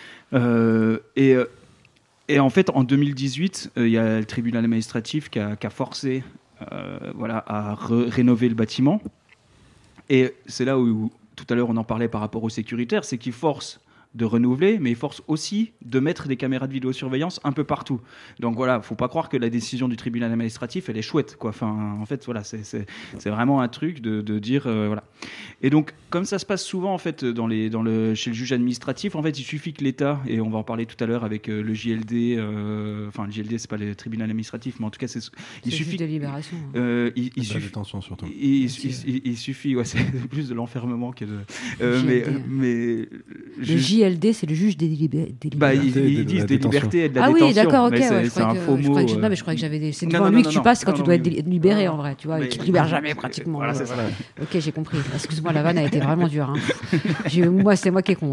Et en fait, en 2018, il y a le tribunal administratif qui a forcé à rénover le bâtiment. Et c'est là où, tout à l'heure, on en parlait par rapport aux sécuritaires, c'est qu'ils forcent de renouveler, mais il force aussi de mettre des caméras de vidéosurveillance un peu partout. Donc voilà, faut pas croire que la décision du tribunal administratif, elle est chouette, quoi. Enfin, en fait, voilà, c'est vraiment un truc de dire, voilà. Et donc, comme ça se passe souvent, en fait, chez le juge administratif, en fait, il suffit que l'État, et on va en parler tout à l'heure avec le JLD, enfin, le JLD, c'est pas le tribunal administratif, mais en tout cas, il suffit... de libération. Il suffit... détention, surtout. Il suffit, ouais, c'est plus de l'enfermement que de... mais le JLD, c'est le juge des libertés. Ils disent des libertés et de la détention. Ah oui, d'accord, ok. C'est un faux mot. Non, mais je crois que j'avais c'est devant lui que tu passes quand tu dois être libéré, en vrai, tu vois. Tu te libères jamais, pratiquement. Voilà, c'est ça. Ok, j'ai compris. Excuse-moi, la vanne a été vraiment dure. Hein. C'est moi qui est con.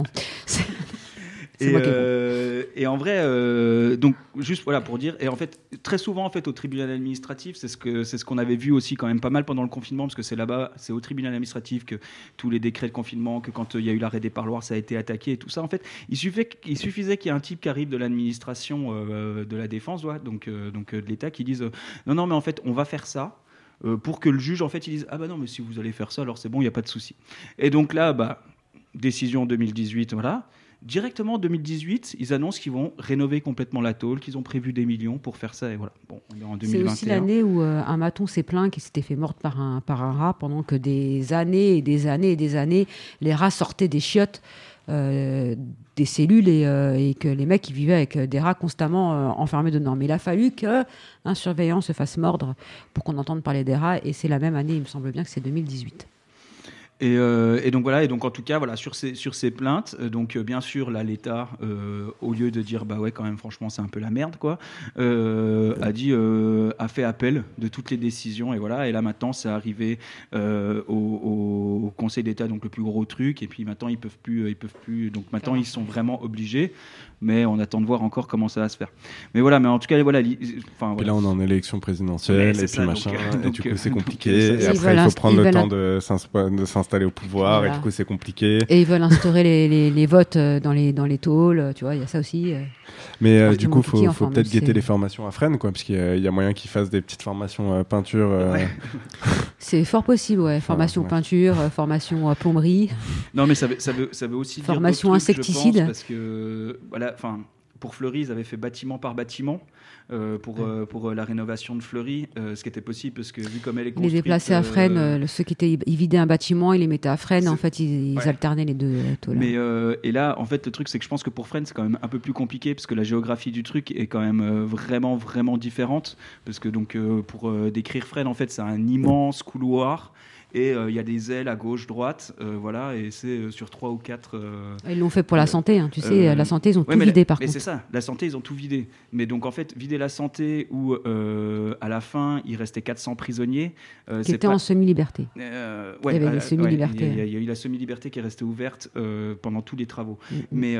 Et en vrai, donc juste voilà pour dire, et en fait très souvent en fait au tribunal administratif, c'est ce qu'on avait vu aussi quand même pas mal pendant le confinement, parce que c'est là-bas, c'est au tribunal administratif que tous les décrets de confinement, que quand il y a eu l'arrêt des parloirs, ça a été attaqué et tout ça. En fait, il suffisait qu'il y ait un type qui arrive de l'administration de la défense, donc de l'État, qui dise non mais en fait on va faire ça. Pour que le juge en fait il dise ah bah non mais si vous allez faire ça alors c'est bon, il y a pas de souci. Et donc là décision 2018, voilà. Directement en 2018, ils annoncent qu'ils vont rénover complètement la tôle, qu'ils ont prévu des millions pour faire ça. Et voilà. Bon, on est en 2021. C'est aussi l'année où un maton s'est plaint qu'il s'était fait mordre par un rat, pendant que des années et des années et des années, les rats sortaient des chiottes des cellules et que les mecs ils vivaient avec des rats constamment enfermés dedans. Mais il a fallu qu'un surveillant se fasse mordre pour qu'on entende parler des rats. Et c'est la même année, il me semble bien que c'est 2018. Et donc voilà, et donc en tout cas voilà sur ces plaintes, donc bien sûr là l'État au lieu de dire bah ouais quand même franchement c'est un peu la merde quoi, a fait appel de toutes les décisions et voilà, et là maintenant c'est arrivé au Conseil d'État, donc le plus gros truc, et puis maintenant ils peuvent plus donc maintenant ils sont vraiment obligés, mais on attend de voir encore comment ça va se faire. Mais voilà, mais en tout cas voilà, puis là on est en élection présidentielle et puis machin, et du coup c'est compliqué, et après il faut prendre le temps de s'installer au pouvoir, voilà. Et du coup c'est compliqué. Et ils veulent instaurer les votes dans les tôles, tu vois, il y a ça aussi. Mais du coup faut peut-être guetter les formations à Fresnes, quoi, parce qu'il y a moyen qu'ils fassent des petites formations peinture. Ouais. C'est fort possible, ouais. Formation peinture, formation plomberie. Non mais ça veut aussi dire formation insecticide. Je pense, parce que voilà, enfin pour Fleury ils avaient fait bâtiment par bâtiment. Pour la rénovation de Fleury, ce qui était possible parce que vu comme elle est construite, ils les déplaçaient à Fresnes, ceux qui étaient, ils vidaient un bâtiment, ils les mettaient à Fresnes, en fait ils alternaient les deux tôles. Mais et là en fait le truc c'est que je pense que pour Fresnes c'est quand même un peu plus compliqué parce que la géographie du truc est quand même vraiment différente, parce que donc pour décrire Fresnes en fait c'est un immense couloir. et il y a des ailes à gauche, droite, voilà, et c'est sur 3 ou 4. Ils l'ont fait pour la santé, hein, tu sais, la santé, ils ont tout vidé par contre. Mais c'est ça, la santé, ils ont tout vidé. Mais donc en fait, vider la santé où à la fin, il restait 400 prisonniers. Qui étaient en semi-liberté. Ouais, il y avait les semi-libertés. Il y a eu la semi-liberté qui est restée ouverte pendant tous les travaux. Mais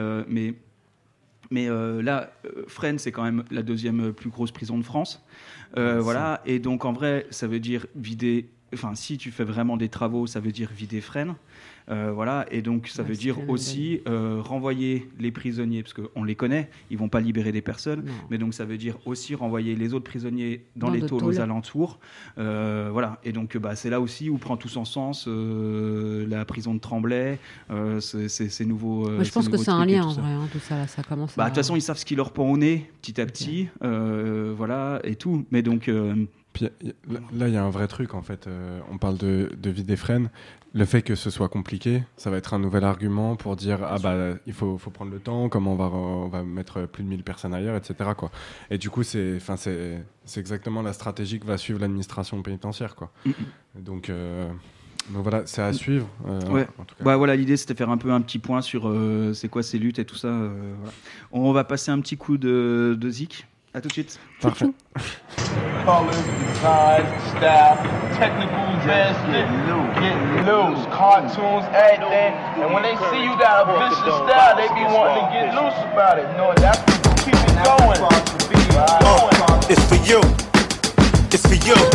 là, Fresnes, c'est quand même la deuxième plus grosse prison de France. Voilà. Et donc, en vrai, ça veut dire vider... Enfin, si tu fais vraiment des travaux, ça veut dire vider Fresnes. Voilà. Et donc, ça veut dire aussi renvoyer les prisonniers, parce qu'on les connaît, ils ne vont pas libérer des personnes. Non. Mais donc, ça veut dire aussi renvoyer les autres prisonniers dans les tôles aux alentours. Voilà. Et donc, c'est là aussi où prend tout son sens la prison de Tremblay, ces nouveaux... je pense que c'est un lien, en vrai, hein, tout ça. Là, ça commence de toute façon, ils savent ce qui leur pend au nez, petit à petit. Voilà, et tout. Mais donc... Puis, là, il y a un vrai truc, en fait. On parle de vider Fresnes. Le fait que ce soit compliqué, ça va être un nouvel argument pour dire il faut prendre le temps, comment on va mettre plus de 1000 personnes ailleurs, etc. quoi. Et du coup, c'est exactement la stratégie que va suivre l'administration pénitentiaire, quoi. Donc voilà, c'est à suivre. Ouais. En tout cas. Voilà, l'idée c'était de faire un peu un petit point sur c'est quoi ces luttes et tout ça. Voilà. On va passer un petit coup de zik. À tout de suite. Parfait. Colors, designs, style, technical best, get loose, cartoons, everything. And when they see you got a vicious style, they be wanting to get loose about it. No, that's what keep it going. It's for you. It's for you.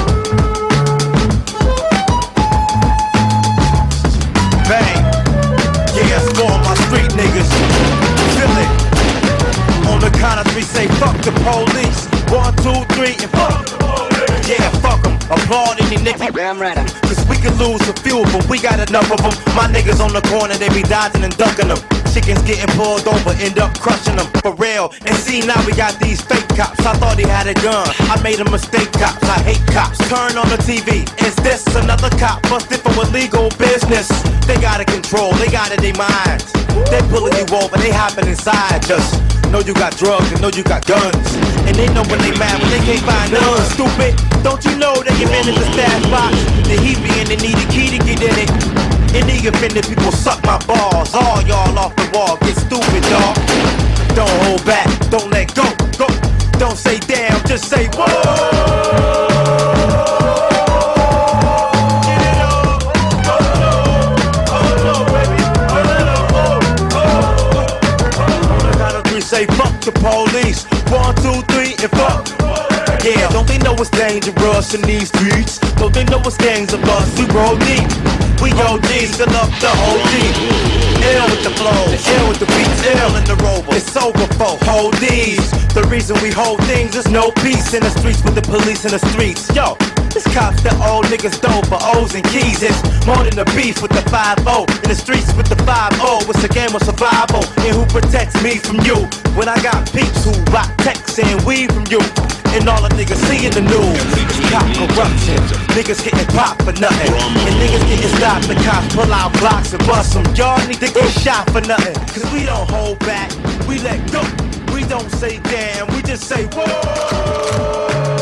Bang. Yeah, it's for all my street niggas. Feel it. On the count of three, say fuck the police. 1, 2, 3, and fuck the police. Yeah, fuck them. Applaud any nigga. Damn right. Cause we could lose a few, but we got enough of them. My niggas on the corner, they be dodging and ducking them. Chickens getting pulled over, end up crushing them. For real. And see, now we got these fake cops. I thought he had a gun. I made a mistake, cops. I hate cops. Turn on the TV. Is this another cop busted for illegal business? They got it control. They got it in their minds. They pulling you over. They hopping inside. Just know you got drugs and know you got guns. And they know when they mad when they can't find none. Stupid. Don't you know that you've been in the stash box? The heat be in the need a key to get in it. Any offended people suck my balls. All y'all off the wall, get stupid, dawg. Don't hold back, don't let go, go. Don't say damn, just say whoa. Get it up, go low, baby, go low, On the count of three, say fuck the police. 1, 2, 3, and fuck. Yeah, don't they know it's dangerous in these streets? Don't they know it's gangs of us? We roll deep. We OGs, fill up the whole deep. Ill with the flows, ill with the beats, ill in the rover. It's over for hold these. The reason we hold things is no peace in the streets with the police in the streets. Yo, this cops that old niggas dope for O's and keys. It's more than a beef with the 5-0. In the streets with the 5-0. It's a game of survival. And who protects me from you? When I got peeps who rock texts and weed from you. And all the niggas see in the news, cop corruption. Niggas getting popped for nothing. And niggas getting stopped. The cops pull out blocks and bust them. Y'all need to get shot for nothing. Cause we don't hold back, we let go. We don't say damn, we just say whoa.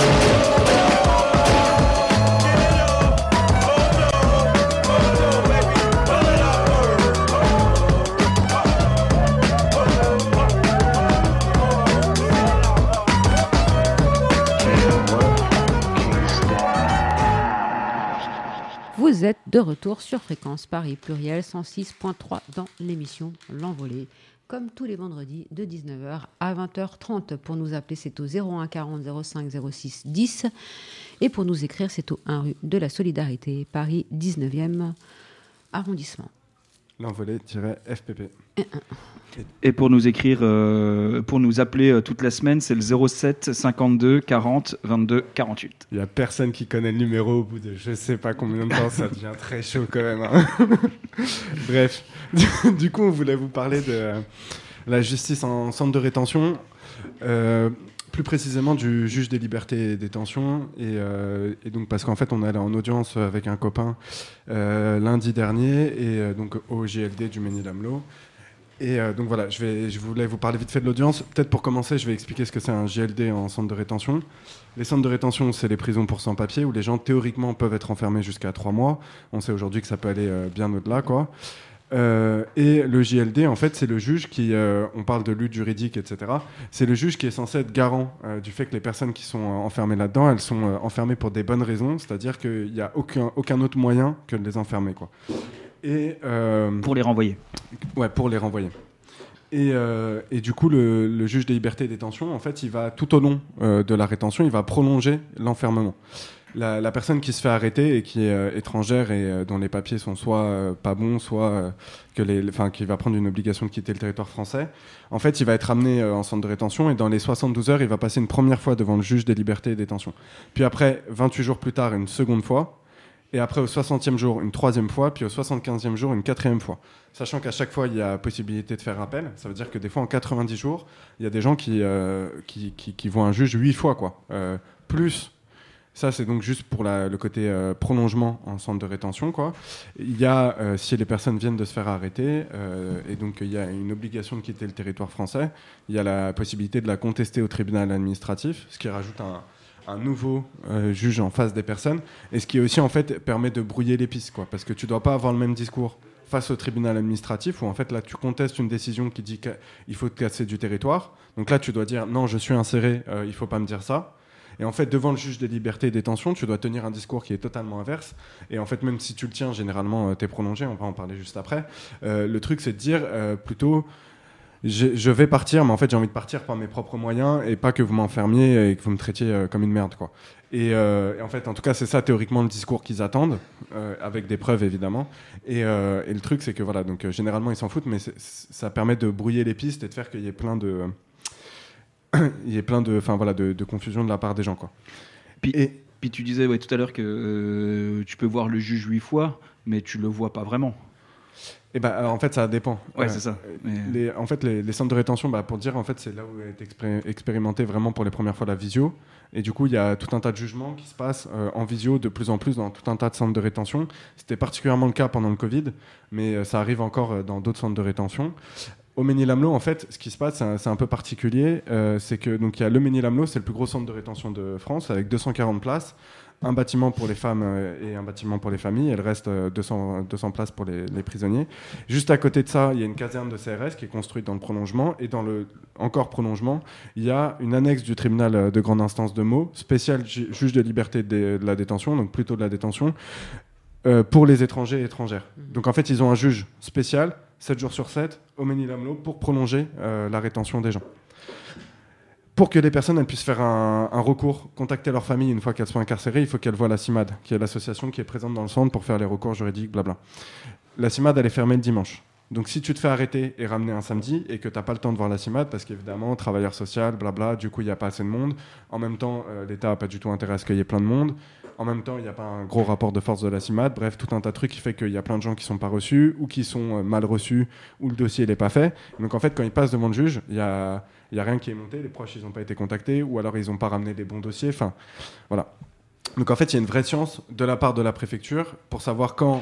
Vous êtes de retour sur Fréquence Paris Pluriel 106.3 dans l'émission L'Envolée. Comme tous les vendredis de 19h à 20h30. Pour nous appeler, c'est au 01 40 05 06 10. Et pour nous écrire, c'est au 1 rue de la Solidarité, Paris 19e arrondissement. L'Envolée-FPP. Et pour nous écrire, pour nous appeler toute la semaine, c'est le 07 52 40 22 48. Il n'y a personne qui connaît le numéro au bout de je sais pas combien de temps, ça devient très chaud quand même. Hein. Bref, du coup, on voulait vous parler de la justice en centre de rétention, plus précisément du juge des libertés et détention. Et donc, parce qu'en fait, on est allé en audience avec un copain lundi dernier, et donc au JLD du Mesnil-Amelot. Et donc voilà, je voulais vous parler vite fait de l'audience. Peut-être pour commencer, je vais expliquer ce que c'est un JLD en centre de rétention. Les centres de rétention, c'est les prisons pour sans-papiers où les gens théoriquement peuvent être enfermés jusqu'à 3 mois. On sait aujourd'hui que ça peut aller bien au-delà, quoi. Et le JLD, en fait, c'est le juge qui, on parle de lutte juridique, etc. C'est le juge qui est censé être garant du fait que les personnes qui sont enfermées là-dedans, elles sont enfermées pour des bonnes raisons, c'est-à-dire qu'il n'y a aucun autre moyen que de les enfermer, quoi. Et, Pour les renvoyer. Ouais, pour les renvoyer. Et du coup, le juge des libertés et détention, en fait, il va tout au long de la rétention, il va prolonger l'enfermement. La personne qui se fait arrêter et qui est étrangère et dont les papiers sont soit pas bons, soit qui va prendre une obligation de quitter le territoire français, en fait, il va être amené en centre de rétention et dans les 72 heures, il va passer une première fois devant le juge des libertés et détention. Puis après, 28 jours plus tard, une seconde fois. Et après, au 60e jour, une troisième fois, puis au 75e jour, une quatrième fois. Sachant qu'à chaque fois, il y a possibilité de faire appel. Ça veut dire que des fois, en 90 jours, il y a des gens qui voient un juge 8 fois, quoi. Plus, ça, c'est donc juste pour le côté prolongement en centre de rétention, quoi. Il y a, si les personnes viennent de se faire arrêter, et donc il y a une obligation de quitter le territoire français, il y a la possibilité de la contester au tribunal administratif, ce qui rajoute un nouveau juge en face des personnes, et ce qui aussi en fait permet de brouiller les pistes, quoi, parce que tu dois pas avoir le même discours face au tribunal administratif où en fait là tu contestes une décision qui dit qu'il faut te casser du territoire, donc là tu dois dire non, je suis inséré, il faut pas me dire ça, et en fait devant le juge des libertés et détention tu dois tenir un discours qui est totalement inverse, et en fait même si tu le tiens généralement t'es prolongé, on va en parler juste après. Le truc c'est de dire plutôt je vais partir, mais en fait j'ai envie de partir par mes propres moyens et pas que vous m'enfermiez et que vous me traitiez comme une merde, quoi. Et en fait, en tout cas, c'est ça théoriquement le discours qu'ils attendent, avec des preuves évidemment. Et le truc, c'est que voilà, donc généralement ils s'en foutent, mais ça permet de brouiller les pistes et de faire qu'il y ait plein de, de confusion de la part des gens, quoi. Puis tu disais tout à l'heure que tu peux voir le juge 8 fois, mais tu le vois pas vraiment. Et en fait, ça dépend. Ouais, c'est ça. Mais... En fait, les centres de rétention, pour dire, en fait, c'est là où est expérimenté vraiment pour les premières fois la visio. Et du coup, il y a tout un tas de jugements qui se passent en visio de plus en plus dans tout un tas de centres de rétention. C'était particulièrement le cas pendant le Covid, mais ça arrive encore dans d'autres centres de rétention. Au Mesnil-Amelot, en fait, ce qui se passe, c'est un peu particulier. C'est que donc il y a le Mesnil-Amelot, c'est le plus gros centre de rétention de France, avec 240 places. Un bâtiment pour les femmes et un bâtiment pour les familles, et le reste 200 places pour les prisonniers. Juste à côté de ça, il y a une caserne de CRS qui est construite dans le prolongement, et dans le encore prolongement, il y a une annexe du tribunal de grande instance de Meaux, spécial juge de liberté de la détention, donc plutôt de la détention, pour les étrangers et étrangères. Donc en fait, ils ont un juge spécial, 7 jours sur 7, au Mesnil-Amelot, pour prolonger la rétention des gens. Pour que les personnes elles puissent faire un recours, contacter leur famille une fois qu'elles sont incarcérées, il faut qu'elles voient la CIMAD, qui est l'association qui est présente dans le centre pour faire les recours juridiques, blabla. La CIMAD, elle est fermée le dimanche. Donc si tu te fais arrêter et ramener un samedi et que tu n'as pas le temps de voir la CIMAD, parce qu'évidemment, travailleur social, blabla, du coup, il n'y a pas assez de monde. En même temps, l'État n'a pas du tout intérêt à ce qu'il y ait plein de monde. En même temps, il n'y a pas un gros rapport de force de la CIMAD. Bref, tout un tas de trucs qui fait qu'il y a plein de gens qui ne sont pas reçus ou qui sont mal reçus ou le dossier n'est pas fait. Donc en fait, quand ils passent devant le juge, il n'y a rien qui est monté. Les proches, ils n'ont pas été contactés ou alors ils n'ont pas ramené des bons dossiers. Enfin, voilà. Donc en fait, il y a une vraie science de la part de la préfecture pour savoir quand...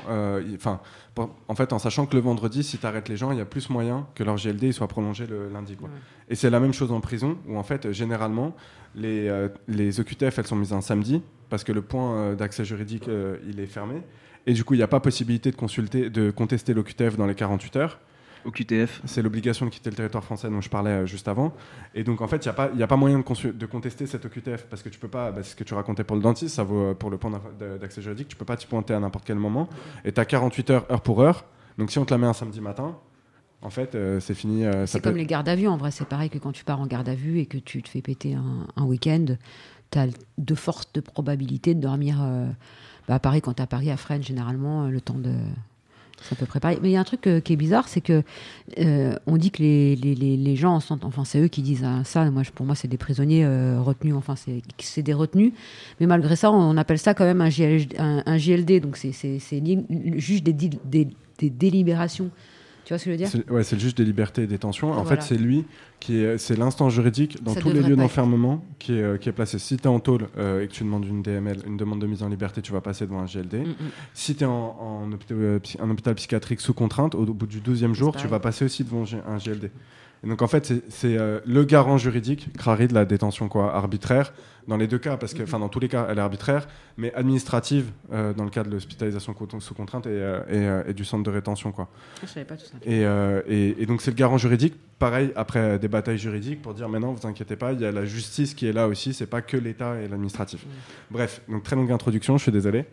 en fait, en sachant que le vendredi, si tu arrêtes les gens, il y a plus moyen que leur JLD soit prolongé le lundi, quoi. Ouais. Et c'est la même chose en prison, où en fait, généralement, les OQTF, elles sont mises un samedi, parce que le point d'accès juridique, il est fermé. Et du coup, il n'y a pas possibilité de contester l'OQTF dans les 48 heures. OQTF. C'est l'obligation de quitter le territoire français dont je parlais juste avant. Et donc, en fait, il n'y a pas moyen de contester cette OQTF parce que tu peux pas, c'est ce que tu racontais pour le dentiste, ça vaut pour le point d'accès juridique, tu peux pas t'y pointer à n'importe quel moment. Et tu as 48 heures, heure pour heure. Donc, si on te la met un samedi matin, en fait, c'est fini. C'est comme les gardes à vue, en vrai, c'est pareil que quand tu pars en garde à vue et que tu te fais péter un week-end, tu as de fortes probabilités de dormir. Pareil, quand tu es à Paris, à Fresnes, généralement, le temps de... C'est à peu près pareil. Mais il y a un truc qui est bizarre, c'est que on dit que les gens, enfin c'est eux qui disent ça. Pour moi, c'est des prisonniers retenus. Enfin, c'est des retenus. Mais malgré ça, on appelle ça quand même un JLD. Donc c'est le juge des délibérations Tu vois ce que je veux dire ? C'est le juge des libertés et détention. En Voilà. fait, c'est lui c'est l'instance juridique dans Ça tous les devrait lieux pas d'enfermement qui est placé. Si tu es en tôle et que tu demandes une DML, une demande de mise en liberté, tu vas passer devant un GLD. Si tu es en hôpital psychiatrique sous contrainte, au bout du 12e jour, tu vas passer aussi devant un GLD. Et donc en fait, c'est le garant juridique, CRARI, de la détention arbitraire, dans les deux cas, parce que, dans tous les cas, elle est arbitraire, mais administrative dans le cas de l'hospitalisation sous contrainte et du centre de rétention. Quoi. Je savais pas tout ça. Et donc c'est le garant juridique, pareil, après des batailles juridiques, pour dire maintenant, vous inquiétez pas, il y a la justice qui est là aussi, c'est pas que l'État et l'administratif. Bref, donc très longue introduction, je suis désolé.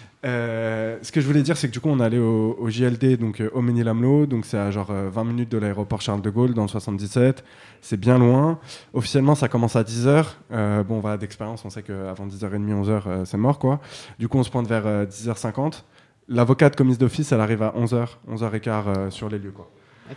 Ce que je voulais dire, c'est que du coup, on est allé au JLD, donc au Ménil-Amelot, donc c'est à genre 20 minutes de l'aéroport Charles de Gaulle, dans le 77. C'est bien loin. Officiellement, ça commence à 10h. Bon, voilà, d'expérience, on sait qu'avant 10h30, 11h, c'est mort, quoi. Du coup, on se pointe vers 10h50. L'avocate commise d'office, elle arrive à 11h, 11h15 sur les lieux, quoi.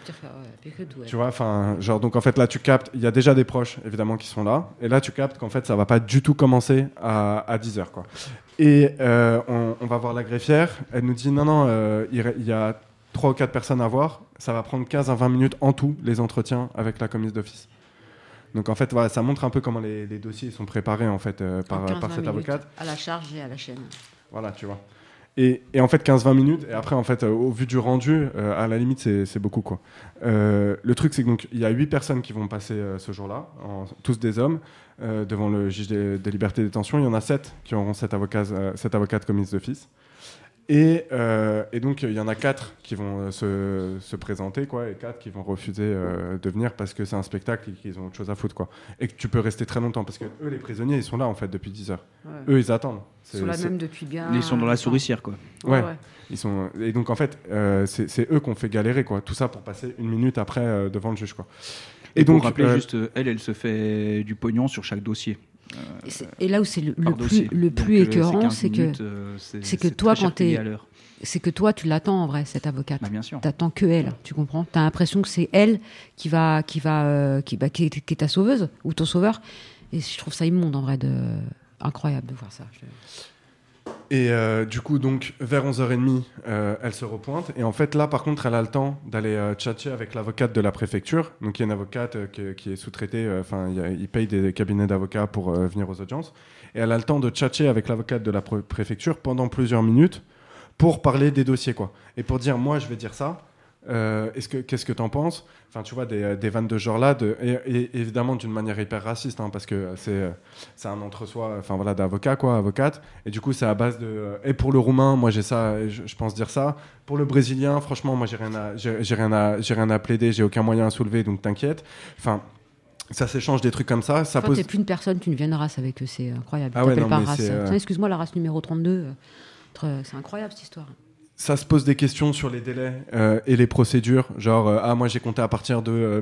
Tu vois, donc en fait là tu captes, il y a déjà des proches évidemment qui sont là, et là tu captes qu'en fait ça va pas du tout commencer à 10h, quoi. Et on va voir la greffière, elle nous dit non, il y a 3 ou 4 personnes à voir, ça va prendre 15 à 20 minutes en tout les entretiens avec la commise d'office. Donc en fait voilà, ça montre un peu comment les dossiers sont préparés en fait par cette avocate. À la charge et à la chaîne. Voilà, tu vois. Et en fait 15-20 minutes, et après en fait au vu du rendu, à la limite c'est beaucoup, quoi. Le truc c'est que donc il y a 8 personnes qui vont passer ce jour-là, tous des hommes, devant le juge des libertés et détention. Il y en a 7 qui auront cette avocate commise d'office. Et donc il y en a 4 qui vont se présenter, quoi, et 4 qui vont refuser de venir parce que c'est un spectacle et qu'ils ont autre chose à foutre, quoi. Et que tu peux rester très longtemps parce que eux, les prisonniers, ils sont là en fait depuis 10 heures. Ouais. Eux, ils attendent. Ils sont là même depuis bien. Ils sont dans la souricière, quoi. Ouais. Ils sont. Et donc en fait, c'est eux qu'on fait galérer, quoi. Tout ça pour passer 1 minute après devant le juge, quoi. Et donc, pour rappeler juste, elle se fait du pognon sur chaque dossier. Et là où c'est le plus écœurant, c'est que toi, quand t'es, c'est que toi, tu l'attends en vrai, cette avocate. Bah, bien sûr. T'attends que elle, tu comprends ? T'as l'impression que c'est elle qui est ta sauveuse ou ton sauveur. Et je trouve ça immonde en vrai, incroyable de voir ça. Et du coup, donc, vers 11h30, elle se repointe. Et en fait, là, par contre, elle a le temps d'aller tchatcher avec l'avocate de la préfecture. Donc, il y a une avocate qui est sous-traitée. Ils payent des cabinets d'avocats pour venir aux audiences. Et elle a le temps de tchatcher avec l'avocate de la préfecture pendant plusieurs minutes pour parler des dossiers, quoi. Et pour dire, moi, je vais dire ça. Qu'est-ce que t'en penses ? Enfin, tu vois, des vannes de ce genre-là, et évidemment d'une manière hyper raciste, hein, parce que c'est un entre-soi, enfin voilà, d'avocat, quoi, avocate. Et du coup, c'est à base de. Et pour le roumain, moi j'ai ça, je pense dire ça. Pour le brésilien, franchement, moi j'ai rien à plaider, j'ai aucun moyen à soulever, donc t'inquiète. Enfin. Ça s'échange des trucs comme ça. T'es plus une personne, tu ne viens de race avec eux, c'est incroyable. Ah ouais, non, pas mais race. Tiens, excuse-moi, la race numéro 32. C'est incroyable cette histoire. Ça se pose des questions sur les délais et les procédures, genre moi j'ai compté à partir de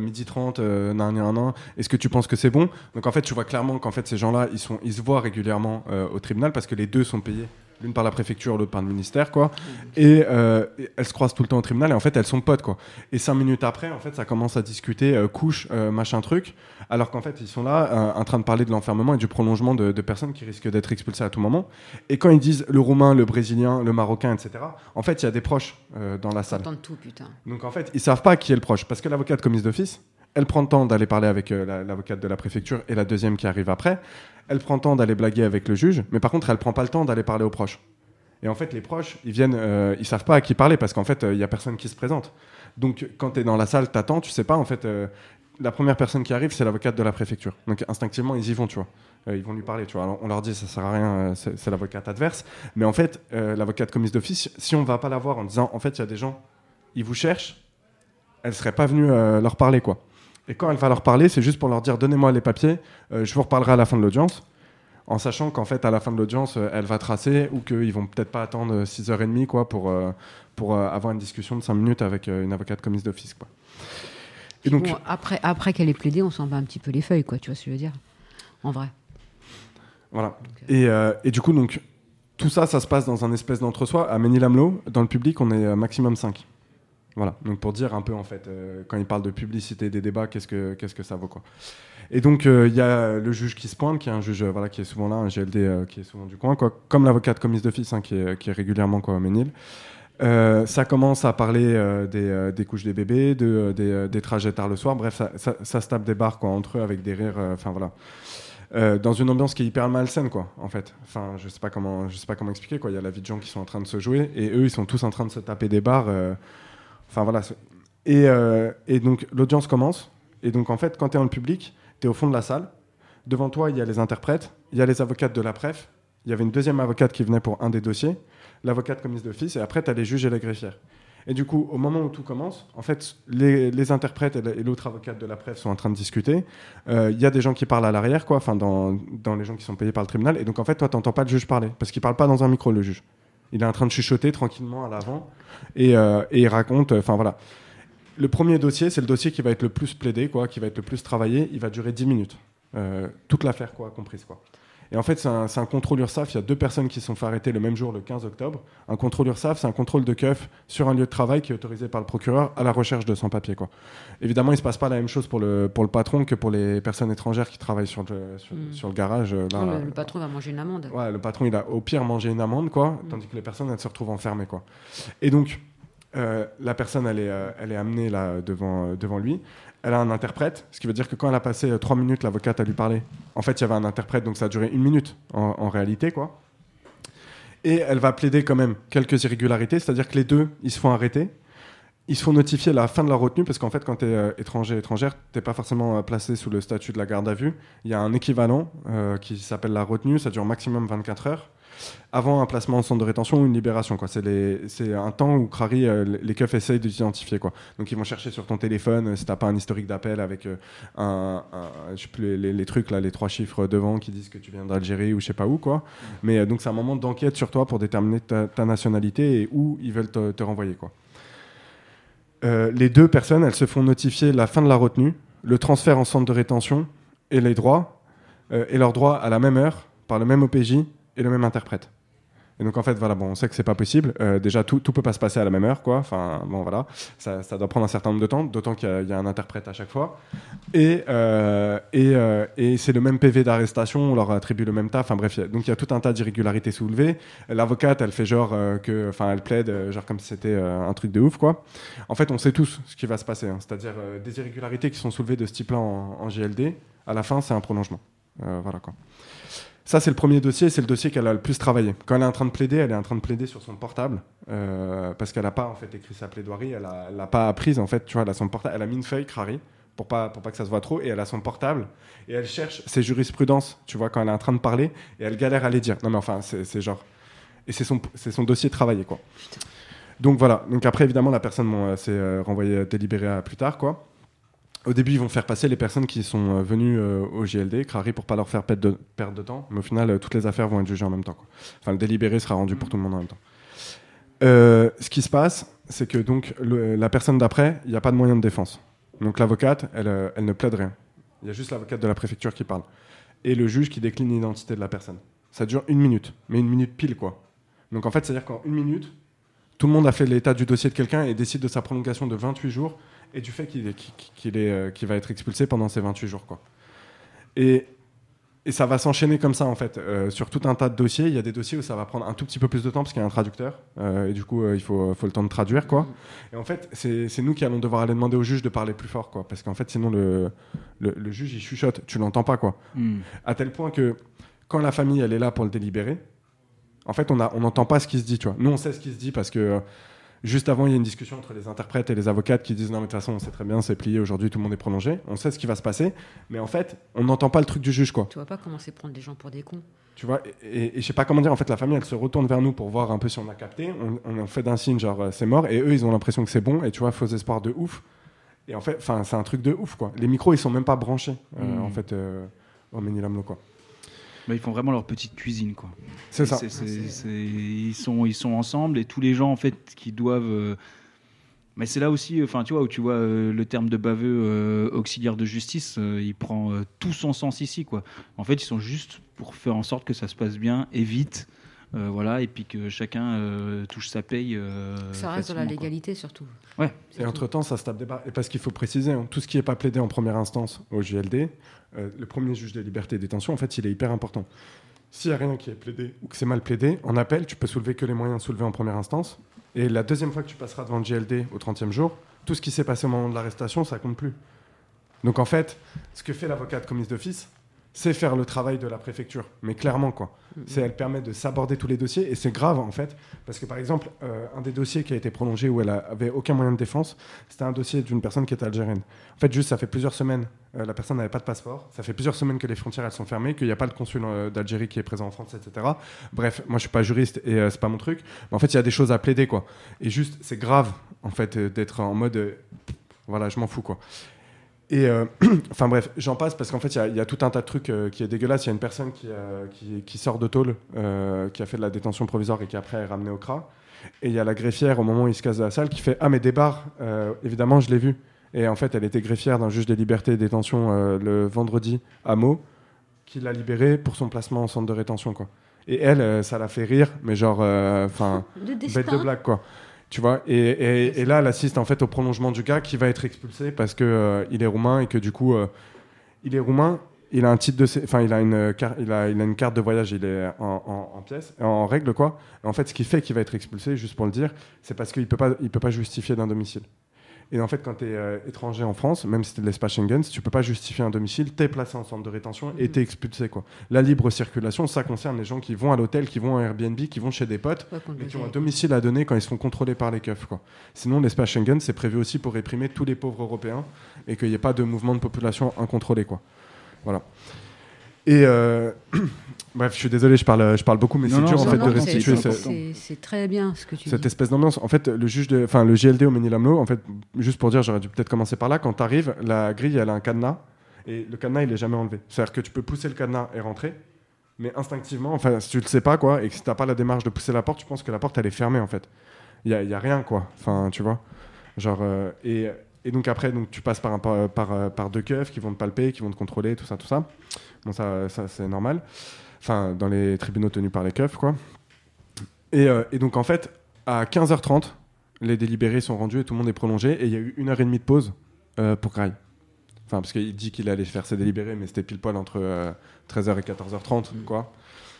12h30, est-ce que tu penses que c'est bon ? Donc en fait tu vois clairement qu'en fait ces gens-là ils se voient régulièrement au tribunal parce que les deux sont payés, l'une par la préfecture, l'autre par le ministère, quoi. Et elles se croisent tout le temps au tribunal et en fait elles sont potes, quoi. Et 5 minutes après en fait ça commence à discuter couche, machin truc, alors qu'en fait ils sont là en train de parler de l'enfermement et du prolongement de personnes qui risquent d'être expulsées à tout moment. Et quand ils disent le roumain, le brésilien, le marocain, etc., en fait il y a des proches dans la salle. Tout, putain. Donc en fait ils savent pas qui est le proche parce que l'avocate commise d'office, elle prend le temps d'aller parler avec l'avocate de la préfecture et la deuxième qui arrive après. Elle prend le temps d'aller blaguer avec le juge, mais par contre, elle prend pas le temps d'aller parler aux proches. Et en fait, les proches, ils viennent, ils savent pas à qui parler parce qu'en fait, il y a personne qui se présente. Donc, quand tu es dans la salle, t'attends, tu sais pas, en fait, la première personne qui arrive, c'est l'avocate de la préfecture. Donc, instinctivement, ils y vont, tu vois. Ils vont lui parler, tu vois. Alors, on leur dit, ça sert à rien, c'est l'avocate adverse. Mais en fait, l'avocate commise d'office, si on va pas la voir en disant, en fait, il y a des gens, ils vous cherchent, elle serait pas venue leur parler, quoi. Et quand elle va leur parler, c'est juste pour leur dire donnez-moi les papiers, je vous reparlerai à la fin de l'audience, en sachant qu'en fait à la fin de l'audience elle va tracer ou qu'ils vont peut-être pas attendre 6h30, quoi, pour avoir une discussion de 5 minutes avec une avocate commise d'office, quoi. Et donc, bon, après qu'elle ait plaidé, on s'en bat un petit peu les feuilles, quoi, tu vois ce que je veux dire, en vrai. Voilà. Et du coup donc tout ça se passe dans un espèce d'entre-soi à Ménil-Amelot. Dans le public on est maximum 5. Voilà, donc pour dire un peu en fait, quand il parle de publicité des débats, qu'est-ce que ça vaut, quoi. Et donc il y a le juge qui se pointe, qui est un juge qui est souvent là, un GLD qui est souvent du coin, quoi, comme l'avocate commise d'office, qui est régulièrement, quoi, au Ménil. Ça commence à parler des couches des bébés, des trajets tard le soir. Bref, ça se tape des barres quoi, entre eux avec des rires. Enfin voilà. Dans une ambiance qui est hyper malsaine quoi, en fait. Enfin, je sais pas comment expliquer quoi. Il y a la vie de gens qui sont en train de se jouer et eux, ils sont tous en train de se taper des barres. Enfin voilà. Et donc l'audience commence. Et donc en fait, quand tu es dans le public, tu es au fond de la salle. Devant toi, il y a les interprètes, il y a les avocates de la PREF. Il y avait une deuxième avocate qui venait pour un des dossiers, l'avocate commise d'office, et après, tu as les juges et les greffières. Et du coup, au moment où tout commence, en fait, les interprètes et l'autre avocate de la PREF sont en train de discuter. Il y a des gens qui parlent à l'arrière, quoi, enfin, dans les gens qui sont payés par le tribunal. Et donc, en fait, toi, tu n'entends pas le juge parler, parce qu'il ne parle pas dans un micro, le juge. Il est en train de chuchoter tranquillement à l'avant, et il raconte, enfin, voilà. Le premier dossier, c'est le dossier qui va être le plus plaidé, quoi, qui va être le plus travaillé. Il va durer 10 minutes. Toute l'affaire, quoi, comprise, quoi. Et en fait, c'est un contrôle URSAF. Il y a 2 personnes qui se sont fait arrêter le même jour, le 15 octobre. Un contrôle URSAF, c'est un contrôle de keuf sur un lieu de travail qui est autorisé par le procureur à la recherche de sans-papiers, quoi. Évidemment, il ne se passe pas la même chose pour le patron que pour les personnes étrangères qui travaillent sur le garage. Là, le patron va manger une amende. Ouais, le patron, il a au pire mangé une amende, quoi, tandis que les personnes, elles se retrouvent enfermées, quoi. Et donc, la personne, elle est amenée là, devant lui. Elle a un interprète, ce qui veut dire que quand elle a passé 3 minutes, l'avocate a lui parlé. En fait, il y avait un interprète, donc ça a duré 1 minute en réalité, quoi. Et elle va plaider quand même quelques irrégularités, c'est-à-dire que les deux, ils se font arrêter. Ils se font notifier la fin de la retenue, parce qu'en fait, quand tu es étrangère, tu n'es pas forcément placé sous le statut de la garde à vue. Il y a un équivalent qui s'appelle la retenue, ça dure maximum 24 heures. Avant un placement en centre de rétention ou une libération, quoi. C'est un temps où Crary, les keufs essayent de t'identifier, quoi. Donc ils vont chercher sur ton téléphone si t'as pas un historique d'appel avec je sais plus, les trucs là, les 3 chiffres devant qui disent que tu viens d'Algérie ou je sais pas où, quoi. Mais donc c'est un moment d'enquête sur toi pour déterminer ta nationalité et où ils veulent te renvoyer, quoi. Les 2 personnes, elles se font notifier la fin de la retenue, le transfert en centre de rétention et les droits et leurs droits à la même heure par le même OPJ et le même interprète. Et donc en fait, voilà, bon, on sait que c'est pas possible. Déjà, tout peut pas se passer à la même heure, quoi. Enfin, bon, voilà, ça doit prendre un certain nombre de temps, d'autant qu'il y a un interprète à chaque fois. Et c'est le même PV d'arrestation, on leur attribue le même taf. Enfin bref, donc il y a tout un tas d'irrégularités soulevées. L'avocate, elle fait genre elle plaide genre comme si c'était un truc de ouf, quoi. En fait, on sait tous ce qui va se passer, hein. C'est-à-dire des irrégularités qui sont soulevées de ce type-là en JLD. À la fin, c'est un prolongement. Voilà, quoi. Ça, c'est le premier dossier, c'est le dossier qu'elle a le plus travaillé. Quand elle est en train de plaider, elle est en train de plaider sur son portable, parce qu'elle n'a pas en fait écrit sa plaidoirie, elle l'a pas apprise en fait. Tu vois, elle a son portable, elle a mis une feuille Crary pour pas que ça se voit trop, et elle a son portable et elle cherche ses jurisprudences. Tu vois, quand elle est en train de parler et elle galère à les dire. Non mais enfin, c'est genre, et c'est son dossier travaillé, quoi. Donc voilà. Donc après, évidemment, la personne s'est renvoyée délibérée à plus tard, quoi. Au début, ils vont faire passer les personnes qui sont venues au JLD, Crary, pour pas leur faire perdre de temps. Mais au final, toutes les affaires vont être jugées en même temps, quoi. Enfin, le délibéré sera rendu pour tout le monde en même temps. Ce qui se passe, c'est que donc, la personne d'après, il n'y a pas de moyen de défense. Donc l'avocate, elle ne plaide rien. Il y a juste l'avocate de la préfecture qui parle. Et le juge qui décline l'identité de la personne. Ça dure 1 minute, mais 1 minute pile, quoi. Donc en fait, c'est-à-dire qu'en 1 minute, tout le monde a fait l'état du dossier de quelqu'un et décide de sa prolongation de 28 jours et du fait qu'il va être expulsé pendant ces 28 jours, quoi. Et ça va s'enchaîner comme ça, en fait, sur tout un tas de dossiers. Il y a des dossiers où ça va prendre un tout petit peu plus de temps parce qu'il y a un traducteur, et du coup, il faut le temps de traduire, quoi. Et en fait, c'est nous qui allons devoir aller demander au juge de parler plus fort, quoi, parce qu'en fait, sinon, le juge, il chuchote, tu l'entends pas, quoi. À tel point que quand la famille, elle est là pour le délibérer, en fait, on n'entend pas ce qui se dit, tu vois. Nous, on sait ce qui se dit parce que juste avant, il y a une discussion entre les interprètes et les avocates qui disent non, mais de toute façon, on sait très bien, c'est plié aujourd'hui, tout le monde est prolongé. On sait ce qui va se passer, mais en fait, on n'entend pas le truc du juge, quoi. Tu vois pas comment c'est prendre des gens pour des cons. Tu vois, et je sais pas comment dire, en fait, la famille, elle se retourne vers nous pour voir un peu si on a capté. On fait d'un signe, genre, c'est mort, et eux, ils ont l'impression que c'est bon, et tu vois, faux espoir de ouf. Et en fait, c'est un truc de ouf, quoi. Les micros, ils sont même pas branchés, en fait, au Ménilamlo, quoi. Bah, ils font vraiment leur petite cuisine, quoi. C'est ça. Ils sont ensemble, et tous les gens, en fait, qui doivent... Mais c'est là aussi, enfin, tu vois, où tu vois le terme de baveux auxiliaire de justice, il prend tout son sens ici, quoi. En fait, ils sont juste pour faire en sorte que ça se passe bien et vite, voilà, et puis que chacun touche sa paye. Ça reste dans la légalité, surtout. Ouais. Et entre-temps, ça se tape des barres. Et parce qu'il faut préciser, hein, tout ce qui n'est pas plaidé en première instance au JLD, le premier juge des libertés et détention, en fait, il est hyper important. S'il n'y a rien qui est plaidé ou que c'est mal plaidé, en appel, tu peux soulever que les moyens soulevés en première instance. Et la deuxième fois que tu passeras devant le JLD au 30e jour, tout ce qui s'est passé au moment de l'arrestation, ça compte plus. Donc en fait, ce que fait l'avocate commise d'office, c'est faire le travail de la préfecture. Mais clairement, quoi. Elle permet de s'aborder tous les dossiers. Et c'est grave, en fait. Parce que, par exemple, un des dossiers qui a été prolongé où elle avait aucun moyen de défense, c'était un dossier d'une personne qui était algérienne. En fait, juste, ça fait plusieurs semaines, la personne n'avait pas de passeport. Ça fait plusieurs semaines que les frontières, elles sont fermées, qu'il n'y a pas le consul d'Algérie qui est présent en France, etc. Bref, moi, je suis pas juriste et c'est pas mon truc. Mais en fait, il y a des choses à plaider, quoi. Et juste, c'est grave, en fait, d'être en mode... voilà, je m'en fous, quoi. Et enfin bref, j'en passe parce qu'en fait, il y a tout un tas de trucs qui est dégueulasse. Il y a une personne qui sort de tôle, qui a fait de la détention provisoire et qui après est ramenée au CRA. Et il y a la greffière, au moment où il se casse de la salle, qui fait « Ah, mais débarre, évidemment, je l'ai vu ». Et en fait, elle était greffière d'un juge des libertés et détention le vendredi à Meaux, qui l'a libérée pour son placement en centre de rétention, quoi. Et elle, ça l'a fait rire, mais genre, bête de blague, quoi. Tu vois, et là, elle assiste en fait au prolongement du gars qui va être expulsé parce que il est roumain et que du coup, il est roumain. Il a un titre il a une carte de voyage. Il est en pièces, en règle, quoi. Et en fait, ce qui fait qu'il va être expulsé, juste pour le dire, c'est parce qu'il peut pas justifier d'un domicile. Et en fait, quand tu es étranger en France, même si tu es de l'espace Schengen, si tu peux pas justifier un domicile, tu es placé en centre de rétention et tu es expulsé, quoi. La libre circulation, ça concerne les gens qui vont à l'hôtel, qui vont à Airbnb, qui vont chez des potes, mais qui ont un domicile à donner quand ils se font contrôler par les keufs, quoi. Sinon, l'espace Schengen, c'est prévu aussi pour réprimer tous les pauvres Européens et qu'il n'y ait pas de mouvement de population incontrôlé, quoi. Voilà. Et bref, je suis désolé, je parle beaucoup, mais c'est dur en fait de restituer c'est très bien ce que tu dis. Cette espèce d'ambiance. En fait, le GLD au Mesnil-Amelot, en fait, juste pour dire, j'aurais dû peut-être commencer par là. Quand tu arrives, la grille, elle a un cadenas, et le cadenas, il est jamais enlevé. C'est-à-dire que tu peux pousser le cadenas et rentrer, mais instinctivement, enfin, si tu le sais pas, quoi, et que si t'as pas la démarche de pousser la porte, tu penses que la porte, elle est fermée, en fait. Il y a rien, quoi. Enfin, tu vois. Genre et donc après, tu passes par deux keufs qui vont te palper, qui vont te contrôler, tout ça. Bon, ça c'est normal. Enfin, dans les tribunaux tenus par les keufs, quoi. Et donc, en fait, à 15h30, les délibérés sont rendus et tout le monde est prolongé. Et il y a eu 1h30 de pause pour Graille. Enfin, parce qu'il dit qu'il allait faire ses délibérés, mais c'était pile poil entre 13h et 14h30, quoi.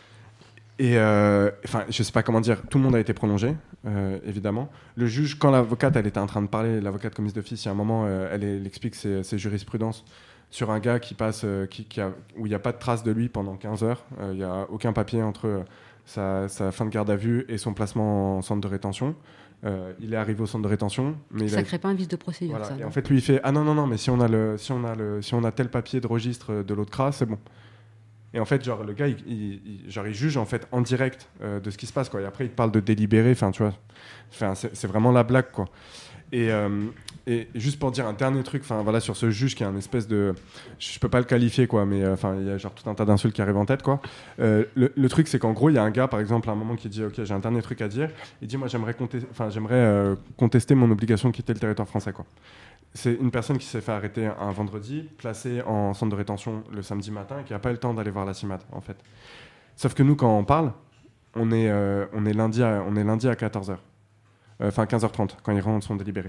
Et enfin, je sais pas comment dire, tout le monde a été prolongé, évidemment. Le juge, quand l'avocate, elle était en train de parler, l'avocate commise d'office, il y a un moment, elle explique ses jurisprudences sur un gars qui passe, où il n'y a pas de trace de lui pendant 15 heures. Il n'y a aucun papier entre sa fin de garde à vue et son placement en centre de rétention. Il est arrivé au centre de rétention, mais ça crée pas un vice de procédure, voilà. ça. Et en fait, lui, il fait « Ah non, mais si on a tel papier de registre de l'autre CRA, c'est bon. » Et en fait, genre, le gars, il juge en fait en direct de ce qui se passe, quoi. Et après, il parle de délibéré. Enfin, tu vois, c'est vraiment la blague, quoi. Et juste pour dire un dernier truc, enfin voilà, sur ce juge qui est un espèce de, je peux pas le qualifier, quoi, mais enfin il y a genre tout un tas d'insultes qui arrivent en tête, quoi. Le truc, c'est qu'en gros, il y a un gars, par exemple, à un moment qui dit, ok, j'ai un dernier truc à dire. Il dit, moi, j'aimerais contester mon obligation de quitter le territoire français, quoi. C'est une personne qui s'est fait arrêter un vendredi, placée en centre de rétention le samedi matin et qui n'a pas eu le temps d'aller voir la CIMAD, en fait. Sauf que nous, quand on parle, on est lundi à 14h. Enfin, 15h30, quand il rentre son délibéré.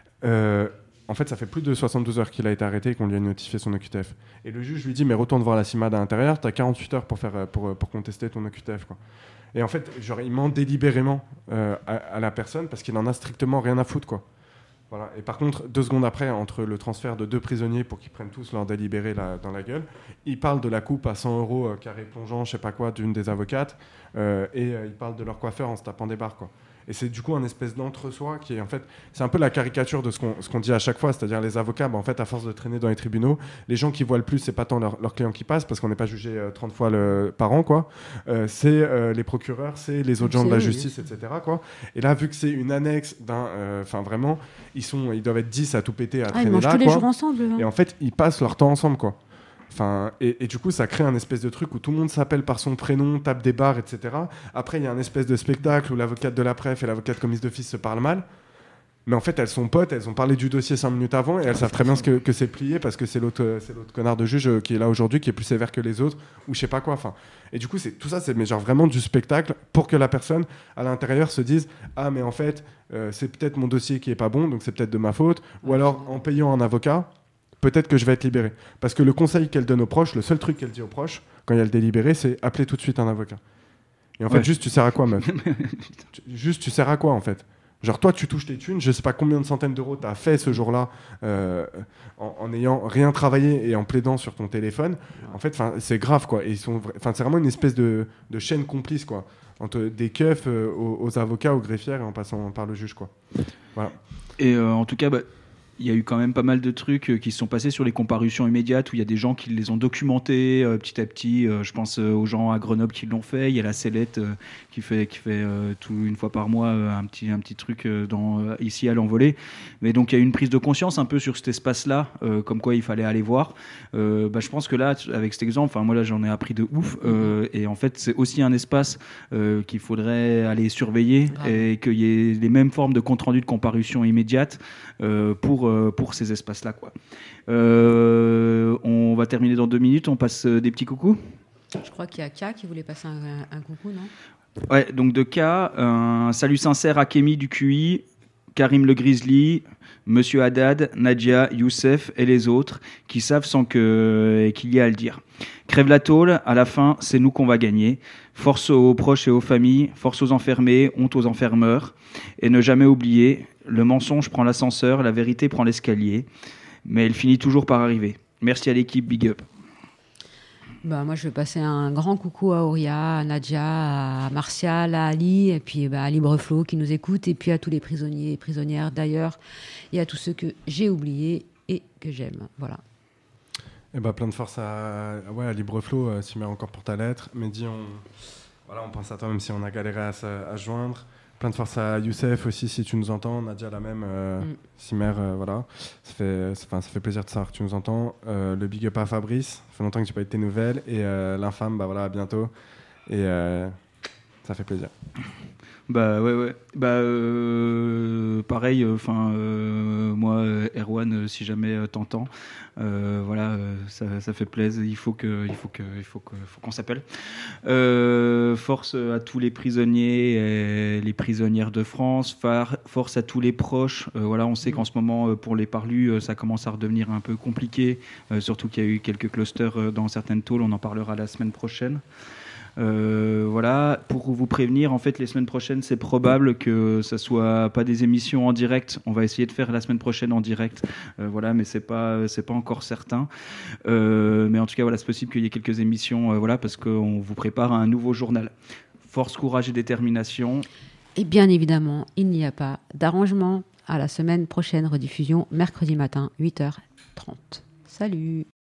En fait, ça fait plus de 72 heures qu'il a été arrêté et qu'on lui a notifié son OQTF. Et le juge lui dit, mais retourne voir la CIMAD à l'intérieur, tu as 48 heures pour contester ton OQTF, quoi. Et en fait, genre, il ment délibérément à la personne parce qu'il n'en a strictement rien à foutre, quoi. Voilà. Et par contre, 2 secondes après, entre le transfert de 2 prisonniers pour qu'ils prennent tous leur délibéré dans la gueule, il parle de la coupe à 100 € carré plongeant, je sais pas quoi, d'une des avocates, et il parle de leur coiffeur en se tapant des barres, quoi. Et c'est du coup un espèce d'entre-soi qui est en fait, c'est un peu la caricature de ce qu'on dit à chaque fois, c'est-à-dire les avocats, en fait, à force de traîner dans les tribunaux, les gens qui voient le plus, c'est pas tant leurs clients qui passent, parce qu'on n'est pas jugé 30 fois par an, quoi. C'est les procureurs, c'est les autres gens de la justice, etc., quoi. Et là, vu que c'est une annexe enfin vraiment, ils doivent être 10 à tout péter, à traîner là, quoi. Ils mangent tous les jours ensemble. Hein. Et en fait, ils passent leur temps ensemble, quoi. Enfin, et du coup, ça crée un espèce de truc où tout le monde s'appelle par son prénom, tape des barres, etc. Après, il y a un espèce de spectacle où l'avocate de la préf et l'avocate commise d'office se parlent mal. Mais en fait, elles sont potes, elles ont parlé du dossier 5 minutes avant et elles savent très bien que c'est plié parce que c'est l'autre connard de juge qui est là aujourd'hui, qui est plus sévère que les autres, ou je sais pas quoi. Enfin, et du coup, tout ça, c'est mais genre vraiment du spectacle pour que la personne à l'intérieur se dise « Ah, mais en fait, c'est peut-être mon dossier qui est pas bon, donc c'est peut-être de ma faute. » Ou alors, en payant un avocat, peut-être que je vais être libéré. Parce que le conseil qu'elle donne aux proches, le seul truc qu'elle dit aux proches, quand il y a le délibéré, c'est appeler tout de suite un avocat. Et en fait, juste, tu sers à quoi, meuf? Juste, tu sers à quoi, en fait? Genre, toi, tu touches tes thunes, je sais pas combien de centaines d'euros t'as fait ce jour-là en ayant rien travaillé et en plaidant sur ton téléphone. En fait, c'est grave, quoi. Et c'est vraiment une espèce de chaîne complice, quoi. Entre des keufs aux avocats, aux greffières et en passant par le juge, quoi. Voilà. Et en tout cas, il y a eu quand même pas mal de trucs qui se sont passés sur les comparutions immédiates où il y a des gens qui les ont documentés petit à petit. Je pense aux gens à Grenoble qui l'ont fait. Il y a la Célette qui fait une fois par mois un petit truc ici à l'Envolée. Mais donc il y a eu une prise de conscience un peu sur cet espace-là, comme quoi il fallait aller voir. Je pense que là, avec cet exemple, moi là j'en ai appris de ouf. Et en fait, c'est aussi un espace qu'il faudrait aller surveiller et qu'il y ait les mêmes formes de compte-rendu de comparution immédiate pour ces espaces-là, quoi. On va terminer dans 2 minutes. On passe des petits coucous. Je crois qu'il y a K qui voulait passer un coucou, non? Ouais, donc de K, un salut sincère à Kémy du QI, Karim le Grizzly, Monsieur Haddad, Nadia, Youssef et les autres qui savent sans qu'il y ait à le dire. Crève la tôle, à la fin, c'est nous qu'on va gagner. Force aux proches et aux familles, force aux enfermés, honte aux enfermeurs. Et ne jamais oublier, le mensonge prend l'ascenseur, la vérité prend l'escalier. Mais elle finit toujours par arriver. Merci à l'équipe, big up. Moi, je vais passer un grand coucou à Auria, à Nadia, à Martial, à Ali, et puis à Libreflow qui nous écoute, et puis à tous les prisonniers et prisonnières d'ailleurs, et à tous ceux que j'ai oubliés et que j'aime. Voilà. Et plein de force à Libreflow, Simer, encore pour ta lettre. Mehdi, on pense à toi, même si on a galéré à se joindre. Plein de force à Youssef aussi, si tu nous entends. Nadia, la même. Simer, voilà. Ça fait plaisir de savoir que tu nous entends. Le big up à Fabrice. Ça fait longtemps que j'ai pas eu de tes nouvelles. Et l'infâme, à bientôt. Et ça fait plaisir. Ouais. Pareil, moi, Erwan, si jamais t'entends, ça fait plaisir. Il faut qu'on s'appelle. Force à tous les prisonniers et les prisonnières de France. Force à tous les proches. On sait qu'en ce moment, pour les parlus, ça commence à redevenir un peu compliqué. Surtout qu'il y a eu quelques clusters dans certaines tôles. On en parlera la semaine prochaine. Pour vous prévenir, en fait, les semaines prochaines, c'est probable que ça soit pas des émissions en direct. On va essayer de faire la semaine prochaine en direct, mais c'est pas encore certain. Mais en tout cas, c'est possible qu'il y ait quelques émissions, parce qu'on vous prépare à un nouveau journal. Force, courage et détermination. Et bien évidemment, il n'y a pas d'arrangement. À la semaine prochaine, rediffusion mercredi matin, 8h30. Salut!